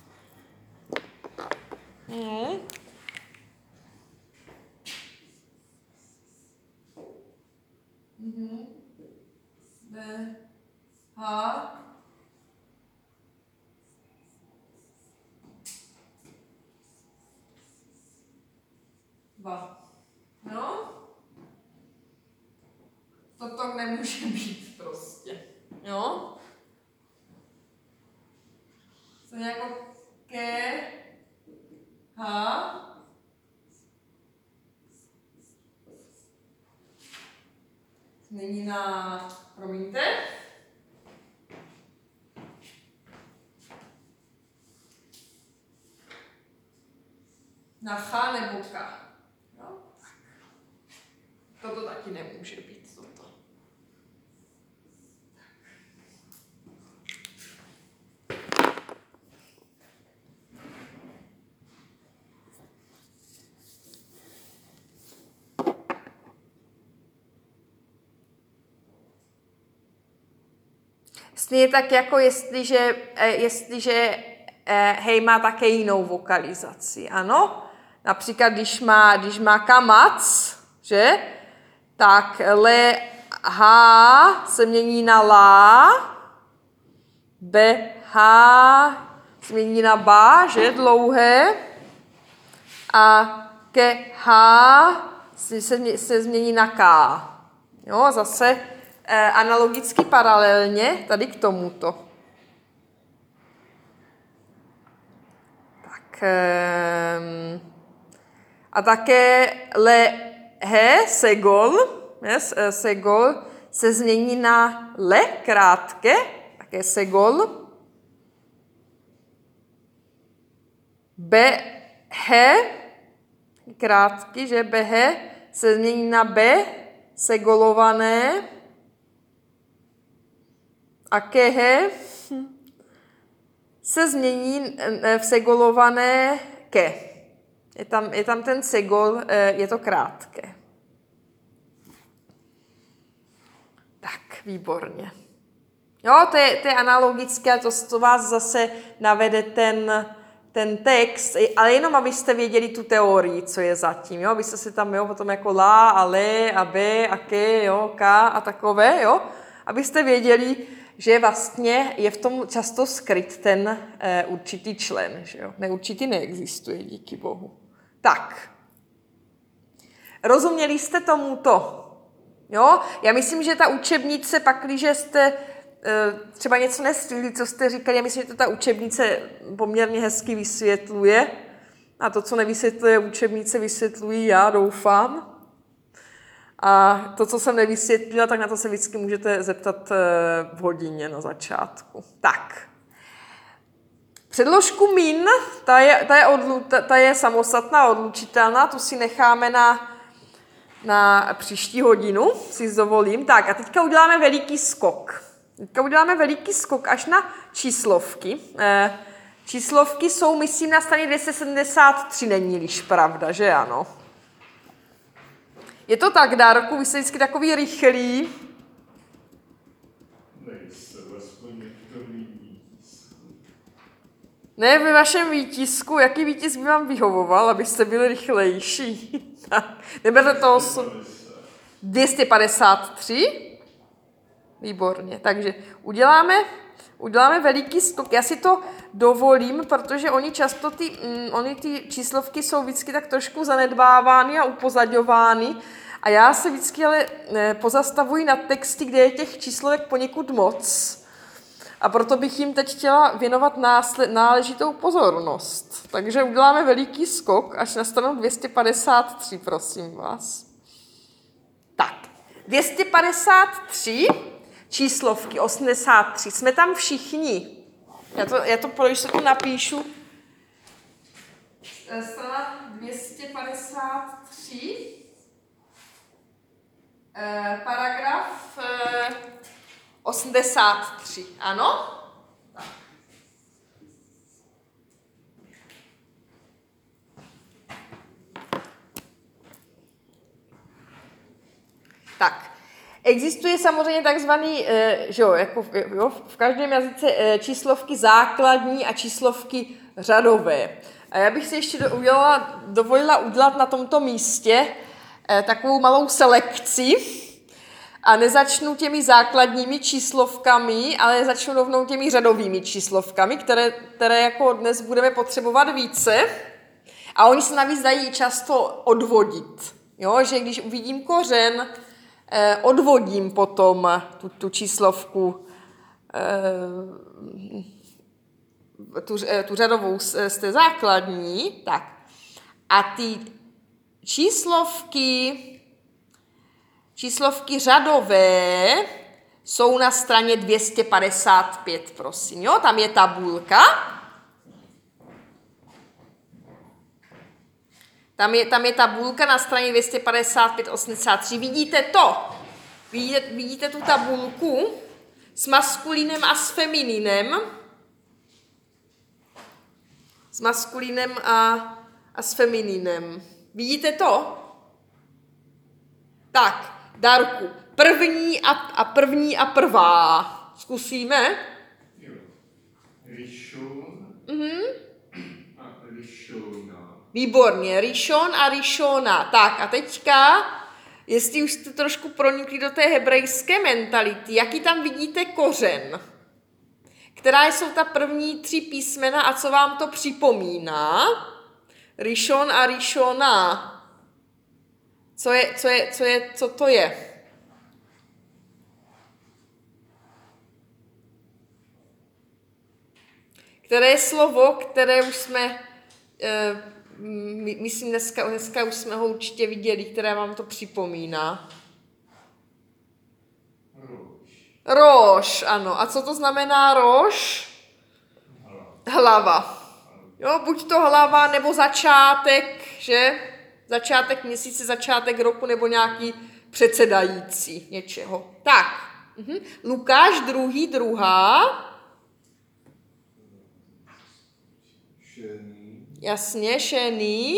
BH ba. No? Toto nemůže být prostě. Jo? To je jako ke, ha, změní na, promiňte, na cha nebo ka. No? Toto taky nemůže být toto. Stejně tak jako jestliže hej má také jinou vokalizaci, ano? Například, když má kamac, že? Tak le, ha se mění na la, be, ha se mění na ba, že? Dlouhé. A ke, ha se změní na ka. Jo, zase analogicky paralelně tady k tomuto. Tak. A také le, he, segol, segol se změní na le, krátké, také segol. Be, he, krátký, že behe se změní na be, segolované. A kehe se změní v segolované ke. Je tam ten segol, je to krátké. Tak, výborně. Jo, to je analogické, to vás zase navede ten text, ale jenom abyste věděli tu teorii, co je zatím, jo, abyste si tam, jo, potom jako la a le a be a ke, jo, ka a takové, jo, Abyste věděli, že vlastně je v tom často skryt ten určitý člen. Že jo? Neurčitý neexistuje, díky bohu. Tak. Rozuměli jste tomuto? Jo? Já myslím, že ta učebnice, pak, když jste třeba něco nestihli, co jste říkali, já myslím, že to ta učebnice poměrně hezky vysvětluje. A to, co nevysvětluje učebnice, vysvětluji já, doufám. A to, co jsem nevysvětlila, tak na to se vždycky můžete zeptat v hodině na začátku. Tak. Předložku min, ta je samostatná, odlučitelná, tu si necháme na příští hodinu, si dovolím. Tak a teďka uděláme veliký skok. Až na číslovky. Číslovky jsou, myslím, na straně 273, není-liž pravda, že ano? Je to tak, Dárku, vy jste vždycky takový rychlý.
Nejsem, aspoň některý výtisk.
Ne, ve vašem výtisku, jaký výtisk by vám vyhovoval, abyste byli rychlejší? Neberte to 253? Výborně, takže uděláme veliký skok. Já si to dovolím, protože oni často ty číslovky jsou vždycky tak trošku zanedbávány a upozaďovány. A já se vždycky ale pozastavuji nad texty, kde je těch číslovek poněkud moc. A proto bych jim teď chtěla věnovat náležitou pozornost. Takže uděláme veliký skok až na stranu 253, prosím vás. Tak, 253, číslovky 83, jsme tam všichni. Já to když se to napíšu. Strana 253, paragraf 83, ano? Tak. Existuje samozřejmě takzvaný, že jo, jako v každém jazyce číslovky základní a číslovky řadové. A já bych si ještě dovolila udělat na tomto místě takovou malou selekci a nezačnu těmi základními číslovkami, ale začnu rovnou těmi řadovými číslovkami, které jako dnes budeme potřebovat více. A oni se navíc dají často odvodit. Jo, že když uvidím kořen, odvodím potom tu číslovku, tu řadovou z té základní. Tak. A ty číslovky řadové jsou na straně 255, prosím. Jo? Tam je tabulka. Tam je tabulka na straně 255, 83. Vidíte to? Vidíte tu tabulku s maskulinem a s femininem? S maskulinem a s femininem. Vidíte to? Tak, Darku, první a prvá. Zkusíme?
Jo. Rishon a Rishona.
Výborně, Rishon a Rishona. Tak a teďka, jestli už jste trošku pronikli do té hebrejské mentality, jaký tam vidíte kořen? Která jsou ta první 3 písmena a co vám to připomíná? Rishon a Rishona. Co to je? Které slovo, které už jsme, myslím dneska už jsme ho určitě viděli, které vám to připomíná? Roš, ano. A co to znamená roš? Hlava. Jo, buď to hlava, nebo začátek, že? Začátek měsíce, začátek roku, nebo nějaký předsedající něčeho. Tak. Lukáš, druhá. Jasně, šený.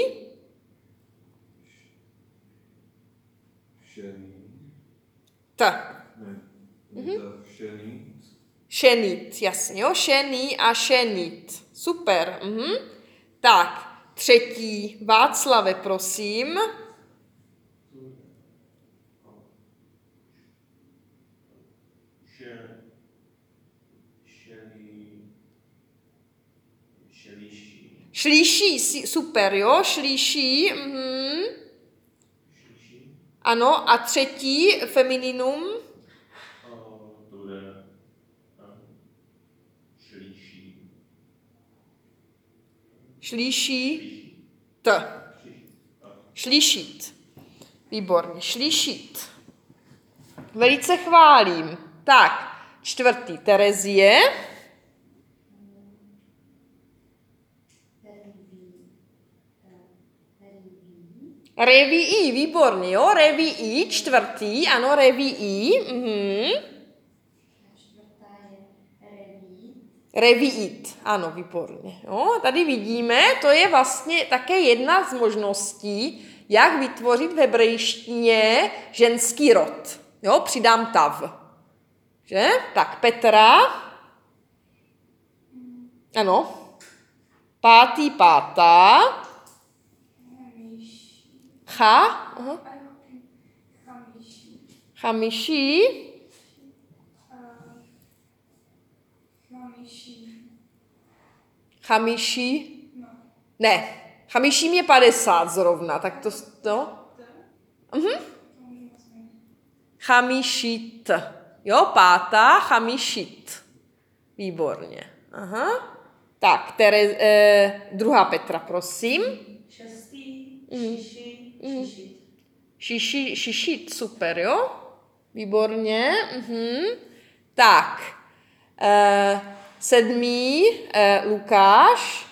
Šenit, jasně, jo, šený a šenit. Super. Tak, 3. Václave, prosím.
Šlíší, super, jo, šlíší. Ano, a třetí, femininum.
To bude
Šlíší. Šlíšít. Výborně, šlíšít. Velice chválím. Tak, čtvrtý, Terezie. Revií, výborně, jo, revií, čtvrtý, ano, revií. Čtvrtá je revít. Reviít, ano, výborně. Jo, tady vidíme, to je vlastně také jedna z možností, jak vytvořit v hebrejštině ženský rod. Jo, přidám tav. Že? Tak, Petra. Ano. Pátý, pátá. Cha. Aha. Chamiší. Chamiší. Ne. Chamiším je 50 zrovna, tak to. Chamišit. Jo, pátá, chamišit. Výborně. Aha. Tak, druhá Petra, prosím.
Šestý,
Šišit, super, jo? Výborně. Tak, sedmý, Lukáš.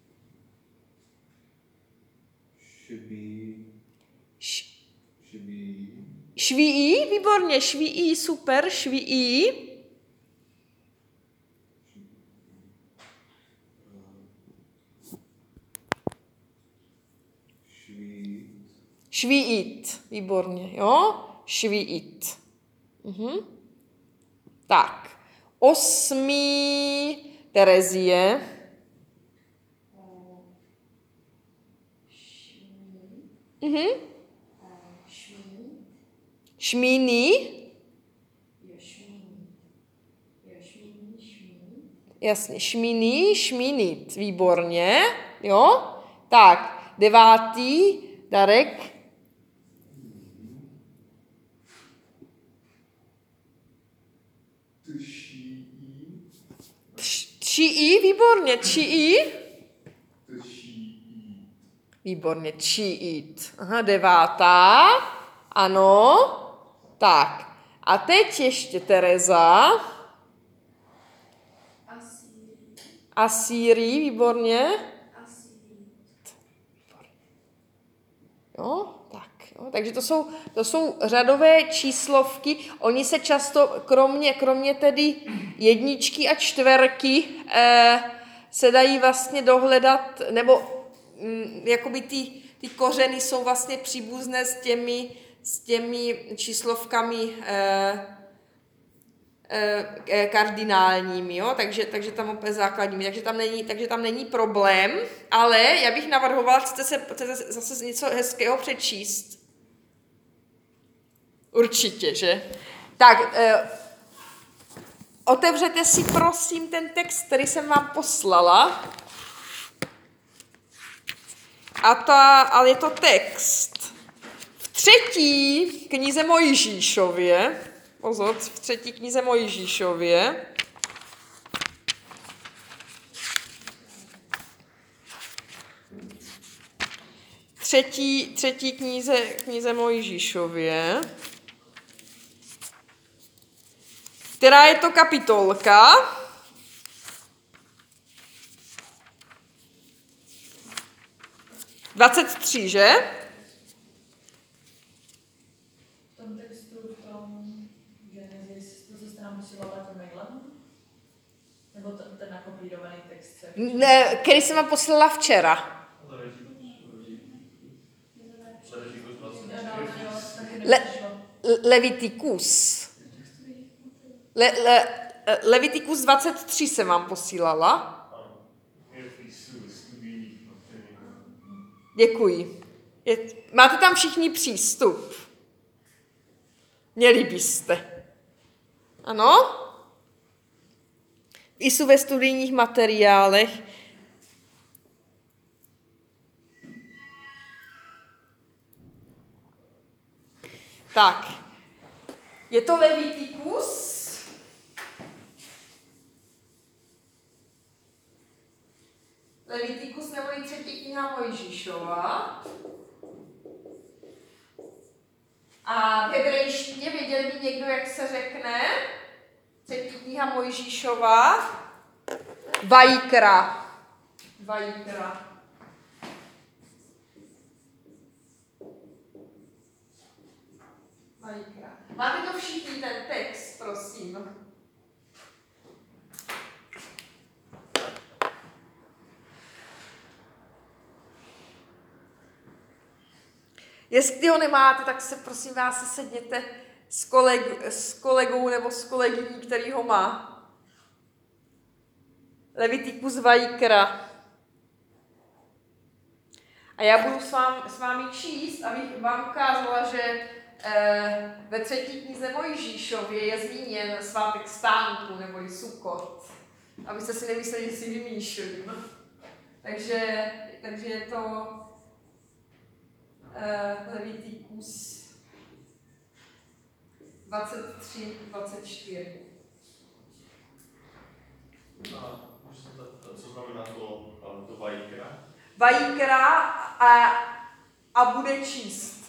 Švíí, výborně, švíí, super, švíí. Švíit, výborně, jo? Švíit. Tak, osmý, Terezie. Šmíný. Jasně, šmíný, šmínit, výborně, jo? Tak, devátý, Darek. Tší, výborně, tší. Výborně, čít. Aha, devátá. Ano. Tak. A teď ještě Tereza. Asýrii, výborně. Jo, tak. Jo. Takže to jsou řadové číslovky. Oni se často, kromě tedy jedničky a čtverky, se dají vlastně dohledat, nebo jakoby ty kořeny jsou vlastně příbuzné s těmi číslovkami kardinálními, jo? Takže tam opět základními, takže tam není problém, ale já bych navrhovala, chcete zase něco hezkého přečíst. Určitě, že? Tak, otevřete si prosím ten text, který jsem vám poslala. Ale je to text v 3. knize Mojžíšově. Pozor, v 3. knize Mojžíšově. Třetí knize Mojžíšově. Která je to kapitolka? (23), že?
V tom textu, v tom Genesis, to co jste nám posílala tím mailem? Nebo ten nakopírovaný text?
Ne, který jsem vám poslala včera. Levitikus. Levitikus 23 jsem vám posílala. Děkuji. Máte tam všichni přístup? Měli byste. Ano? Jsou ve studijních materiálech. Tak. Je to Levitikus. Levitikus nebo i 3. kniha Mojžíšova. A v hebrejštině věděl by někdo, jak se řekne? 3. kniha Mojžíšova. Vajikra. Vajikra. Vajikra. Máte to všichni ten text, prosím. Jestli ho nemáte, tak se prosím vás sedněte s kolegou nebo s kolegyní, který ho má. Levitikus Vajikra. A já budu s vámi číst, abych vám ukázala, že ve 3. knize Mojžíšově je zmíněn svátek stánku nebo i Sukot. Abyste si nemysleli, že si vymýšlím. Takže je to Levitikus 23, 24.
Co znamená to Vajikra?
Vajikra a bude číst.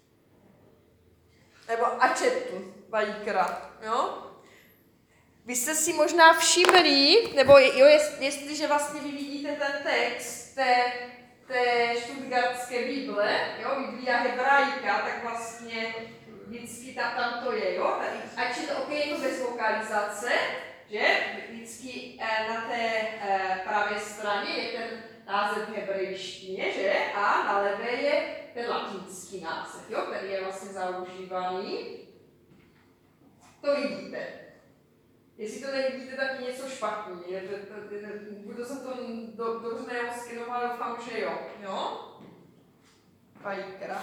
Nebo a četl Vajikra, jo? Vy jste si možná všimli, nebo jo, jestliže vlastně vy vidíte ten text té Stuttgartské Bible, jo, Biblia hebrajka, tak vlastně vždycky tam to je, jo? Ať je to je to bez lokalizace, že? Vždycky na té pravé straně je ten název v hebrejštině, že? A na levé je ten latinský název, jo? Který je vlastně zaužívaný. To vidíte. Jestli to nevidíte, tak je něco špatně. Kdo se to dobře neoskenoval, doufám, že jo. Vajikra.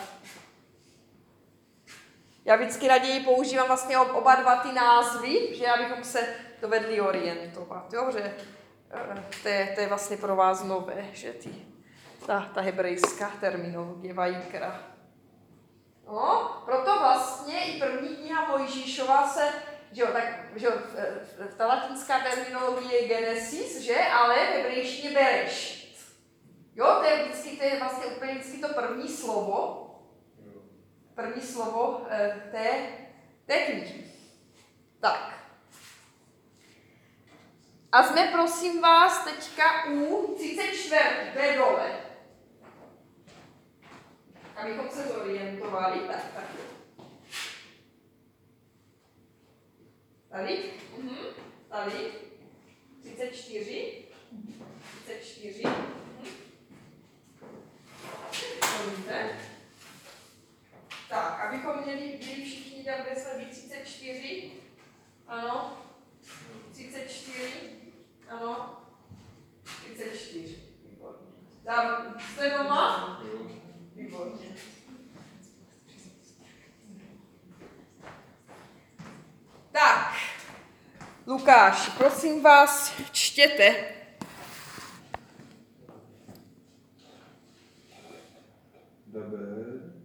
Já vždycky raději používám vlastně oba dva ty názvy, že abychom se dovedli orientovat, jo, že to je vlastně pro vás nové, že ta hebrejská terminologie Vajikra. No, proto vlastně i 1. kniha Mojžíšova se, že jo, ta latinská terminologie je Genesis, že, ale v hebrejštině Berešit. Jo, to je vlastně úplně vždycky to první slovo té knihy. Tak. A jsme, prosím vás, teďka u 34, to je dole. Abychom se zorientovali. Tak. Tady? Tady. 34. Vidíte? Tak, abychom byli všichni tam, kde jsme byli 34. Ano. 34. Ano. 34. Výborně. Jste doma? Výborně. Tak. Lukáš, prosím vás, čtěte.
Daber.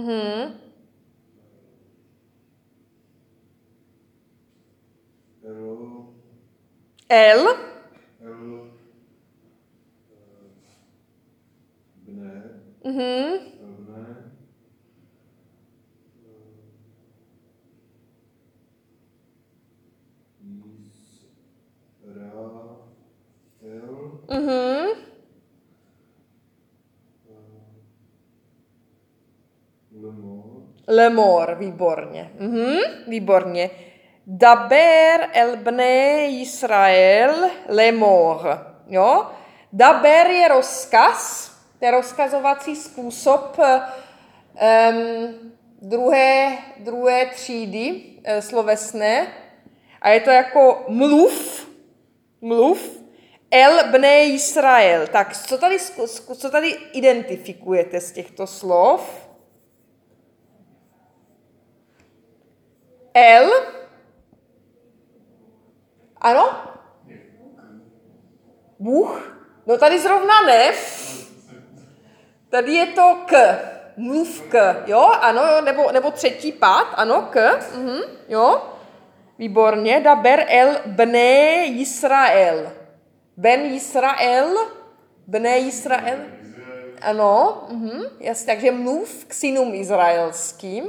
El.
Bne.
Elbne. Lemor, výborně. Výborně. Daber el bne Israel lemor. Jo? Daber je rozkaz, to je rozkazovací způsob druhé třídy slovesné. A je to jako mluv, el bne Israel. Tak co tady identifikujete z těchto slov? El, Ano? Bůh? No tady zrovna ne. Tady je to k. Mluv k, jo? Ano, jo? Nebo třetí pád, ano, k. Jo? Výborně. Daber el bne Yisrael. Ben Yisrael, bne Yisrael. Ano, jasně, takže mluv k synům izraelským.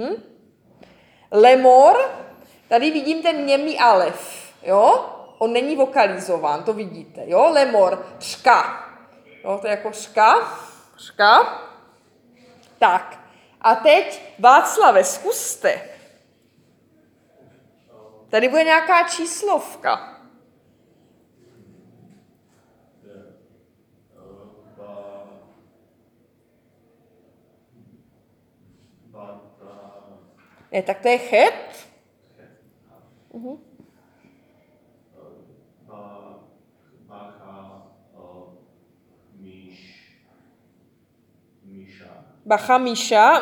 Lemor, tady vidím ten němý alef, jo? On není vokalizován, to vidíte, jo? Lemor, ška. Jo, to je jako ška. Tak, a teď Václave, zkuste. Tady bude nějaká číslovka. Ne, tak to je chet. Bacha Míša.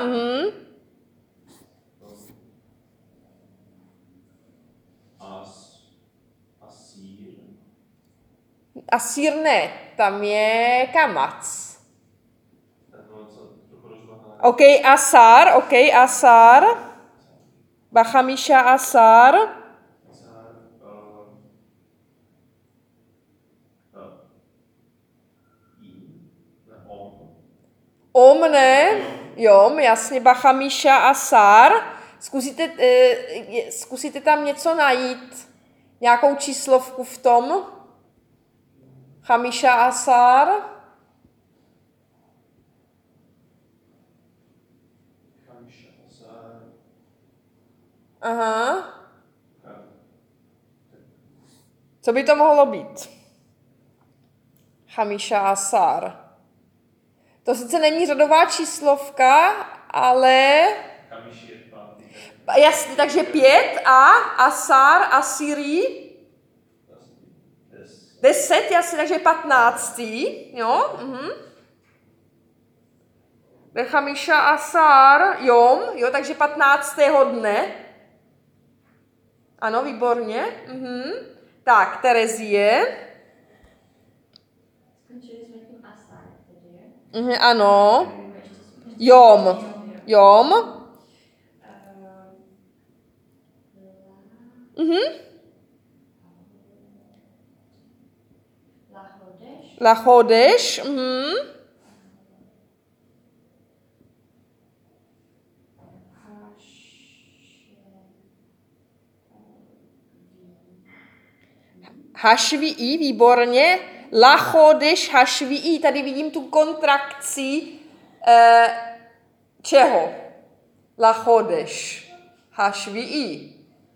Asír ne, tam je Kamac. OK, Asar. Bacha Míša, Asar. Om ne, Jom, jasně, Bacha Míša, Asar. Zkusíte tam něco najít? Nějakou číslovku v tom? Chamiša Asar. Aha. Co by to mohlo být? Chamiša Asar. To sice není řadová číslovka, ale... Jasně, takže 5 a Asar, Asiri. 10, jasně, takže 15. Jo? Bechamiša Asar, Jom, jo, takže 15. dne. Ano, výborně. Tak, Terezie.
Skončili jsme tím Asar, tedy.
Ano. Jom. Lachodeš. Hašvi'i, výborně. Lachodeš hašvi'i, tady vidím tu kontrakci čeho? Lachodeš hašvi'i.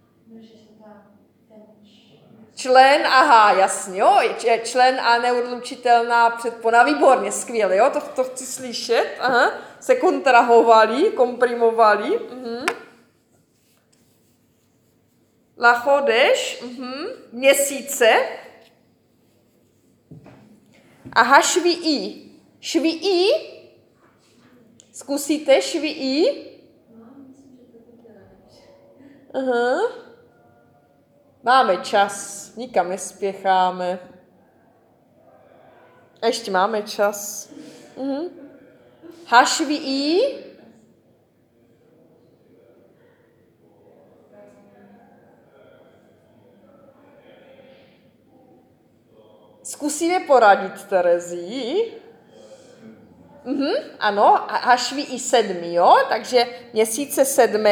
Člen, aha, jasně, jo, člen a neodlučitelná předpona, výborně, skvěle, jo, to chci slyšet, aha, se kontrahovali, komprimovali, Lachodeš, měsíce, aha, švi'i, zkusíte švi'i? Aha. Máme čas, nikam nespěcháme. Ještě máme čas. Hašvi'i. Zkusíme poradit Terezii. Ano, hašvi'i 7, jo, takže měsíce 7.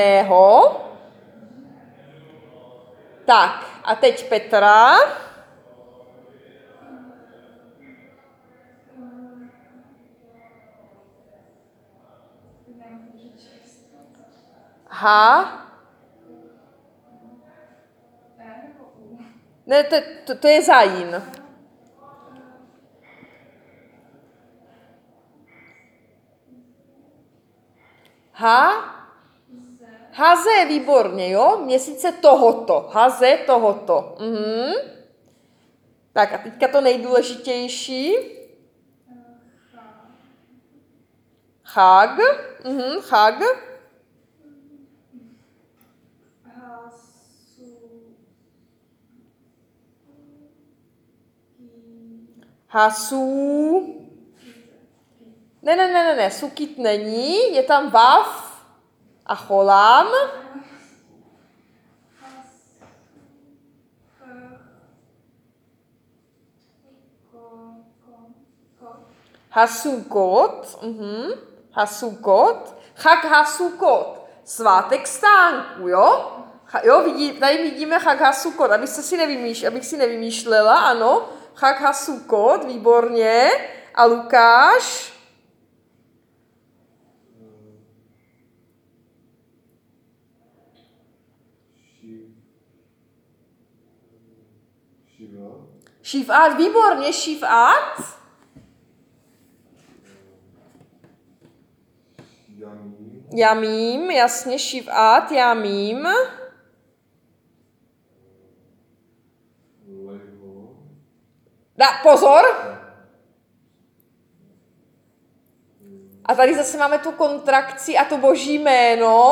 Tak, a teď Petra. H. Ne, to je Zajín. Haze, výborně, jo? Měsíce tohoto. Haze tohoto. Tak a teďka to nejdůležitější. Chag. Chag. Hasu. Ne, sukit není, je tam vav a cholam. Hasukot. Hasukot. Chak Hasukot. Svátek stánku, jo? Jo, tady vidíme Chak Hasukot, abych si nevymýšlela, ano. Chak Hasukot, výborně. A Lukáš? Šivát, výborně, šivát. Jamím, jasně, šivát, jamím. Pozor. A tady zase máme tu kontrakci a to boží jméno.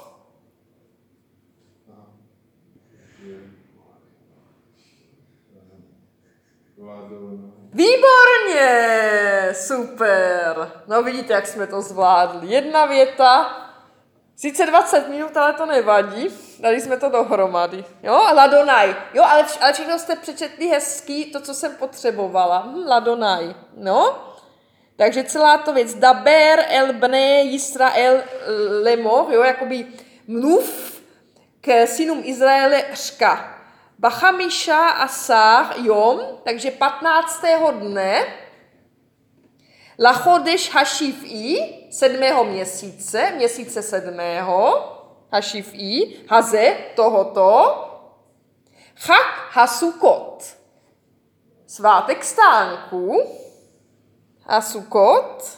Výborně, super. No vidíte, jak jsme to zvládli. Jedna věta, sice 20 minut, ale to nevadí. Dali jsme to dohromady. Jo, Ladonaj. Jo, ale všechno jste přečetli hezký, to, co jsem potřebovala. Ladonaj. No. Takže celá to věc. Daber el bne Yisrael lemo, jo, jakoby mluv k synům Izraele řka. Bachamisha asar jom, takže 15. dne, Lachodeš Hashiv'i, 7. měsíce 7. Hashiv'i, Haze, tohoto, Chak Hasukot, svátek stánku, Hasukot,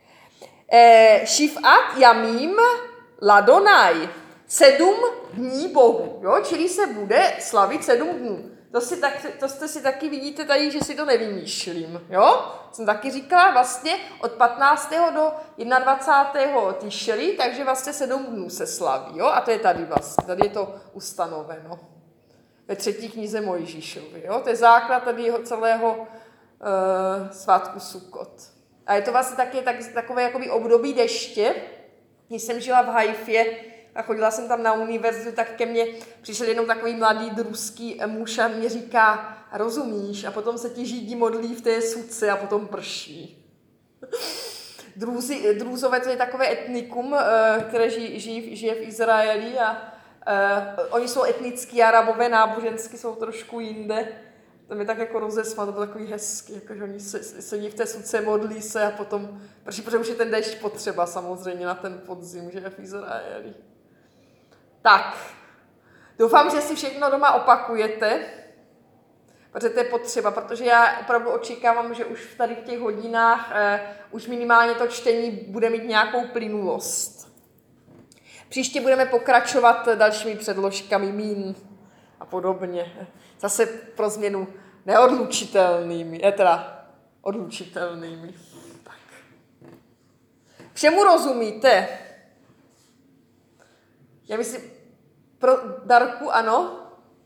Shiv'at Yamim Ladonaj, 7 dní Bohu, jo? Čili se bude slavit 7 dnů. To jste si taky vidíte tady, že si to nevymýšlím, jo? Jsem taky říkala vlastně od 15. do 21. Tišri, takže vlastně 7 dnů se slaví, jo? A to je tady vlastně, tady je to ustanoveno. Ve 3. knize Mojžíšovi, jo? To je základ tady jeho celého svátku Sukot. A je to vlastně taky takové jakoby období deště. Když jsem žila v Haifě a chodila jsem tam na univerzitu, tak ke mně přišel jenom takový mladý druský muž a mě říká, rozumíš, a potom se ti žídi modlí v té suce a potom prší. Drůzové, to je takové etnikum, které žije v Izraeli a oni jsou etnický Arabové, nábožensky jsou trošku jinde. To mi tak jako rozesmá, to bylo takový hezký, jakože oni sedí v té suce, modlí se a potom prší, protože už je ten déšť potřeba samozřejmě na ten podzim, že je v Izraeli. Tak, doufám, že si všechno doma opakujete, protože to je potřeba, protože já opravdu očekávám, že už tady v těch hodinách už minimálně to čtení bude mít nějakou plynulost. Příště budeme pokračovat dalšími předložkami mín a podobně. Zase pro změnu neodlučitelnými, teda odlučitelnými. Tak. Čemu rozumíte? Já myslím, pro Darku ano?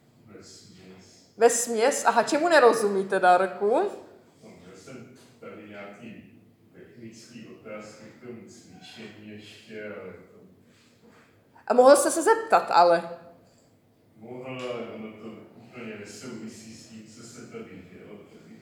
Vesměs. Aha, čemu nerozumíte, Darku?
Já jsem tady nějaký technický otázky k tomu cvičení ještě, ale to...
A mohl jste se zeptat, ale?
Mohl, ale ono to úplně nesouvisí s tím, co se tady dělo.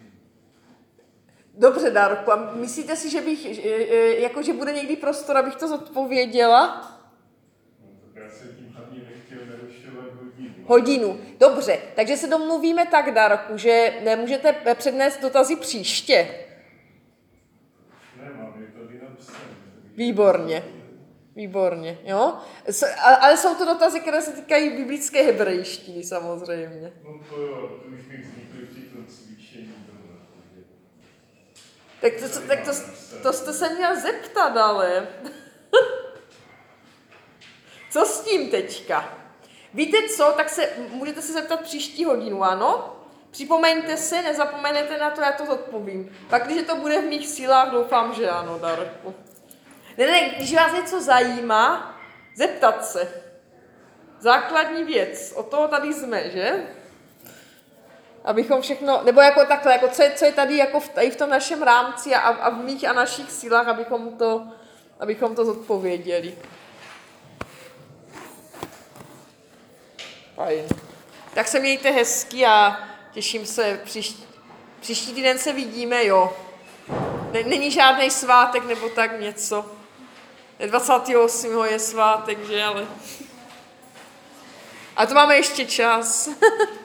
Dobře, Darku, a myslíte si, že že bude někdy prostor, abych to zodpověděla?
Já jsem tím hlavně nechtěl narušovat hodinu.
Hodinu. Dobře, takže se domluvíme tak, Darku, že nemůžete přednést dotazy příště.
Nemám, je tady napsané.
Výborně, jo. Ale jsou to dotazy, které se týkají biblické hebrejštiny samozřejmě.
No to jo, to už mi vznikly při tom cvičení doma.
Tak to jste se měl zeptat, ale... Co s tím teďka? Víte co, tak můžete se zeptat příští hodinu, ano? Připomeňte se, nezapomenete na to, já to zodpovím. Pak, když to bude v mých silách, doufám, že ano, Darku. Ne, když vás něco zajímá, zeptat se. Základní věc, od toho tady jsme, že? abychom všechno, nebo jako takhle, jako co je tady jako tady v tom našem rámci a v mých a našich silách, abychom to zodpověděli. Fajn. Tak se mějte hezky a těším se, příští týden se vidíme, jo. Není žádný svátek nebo tak něco. 28. je svátek, že ale... A to máme ještě čas.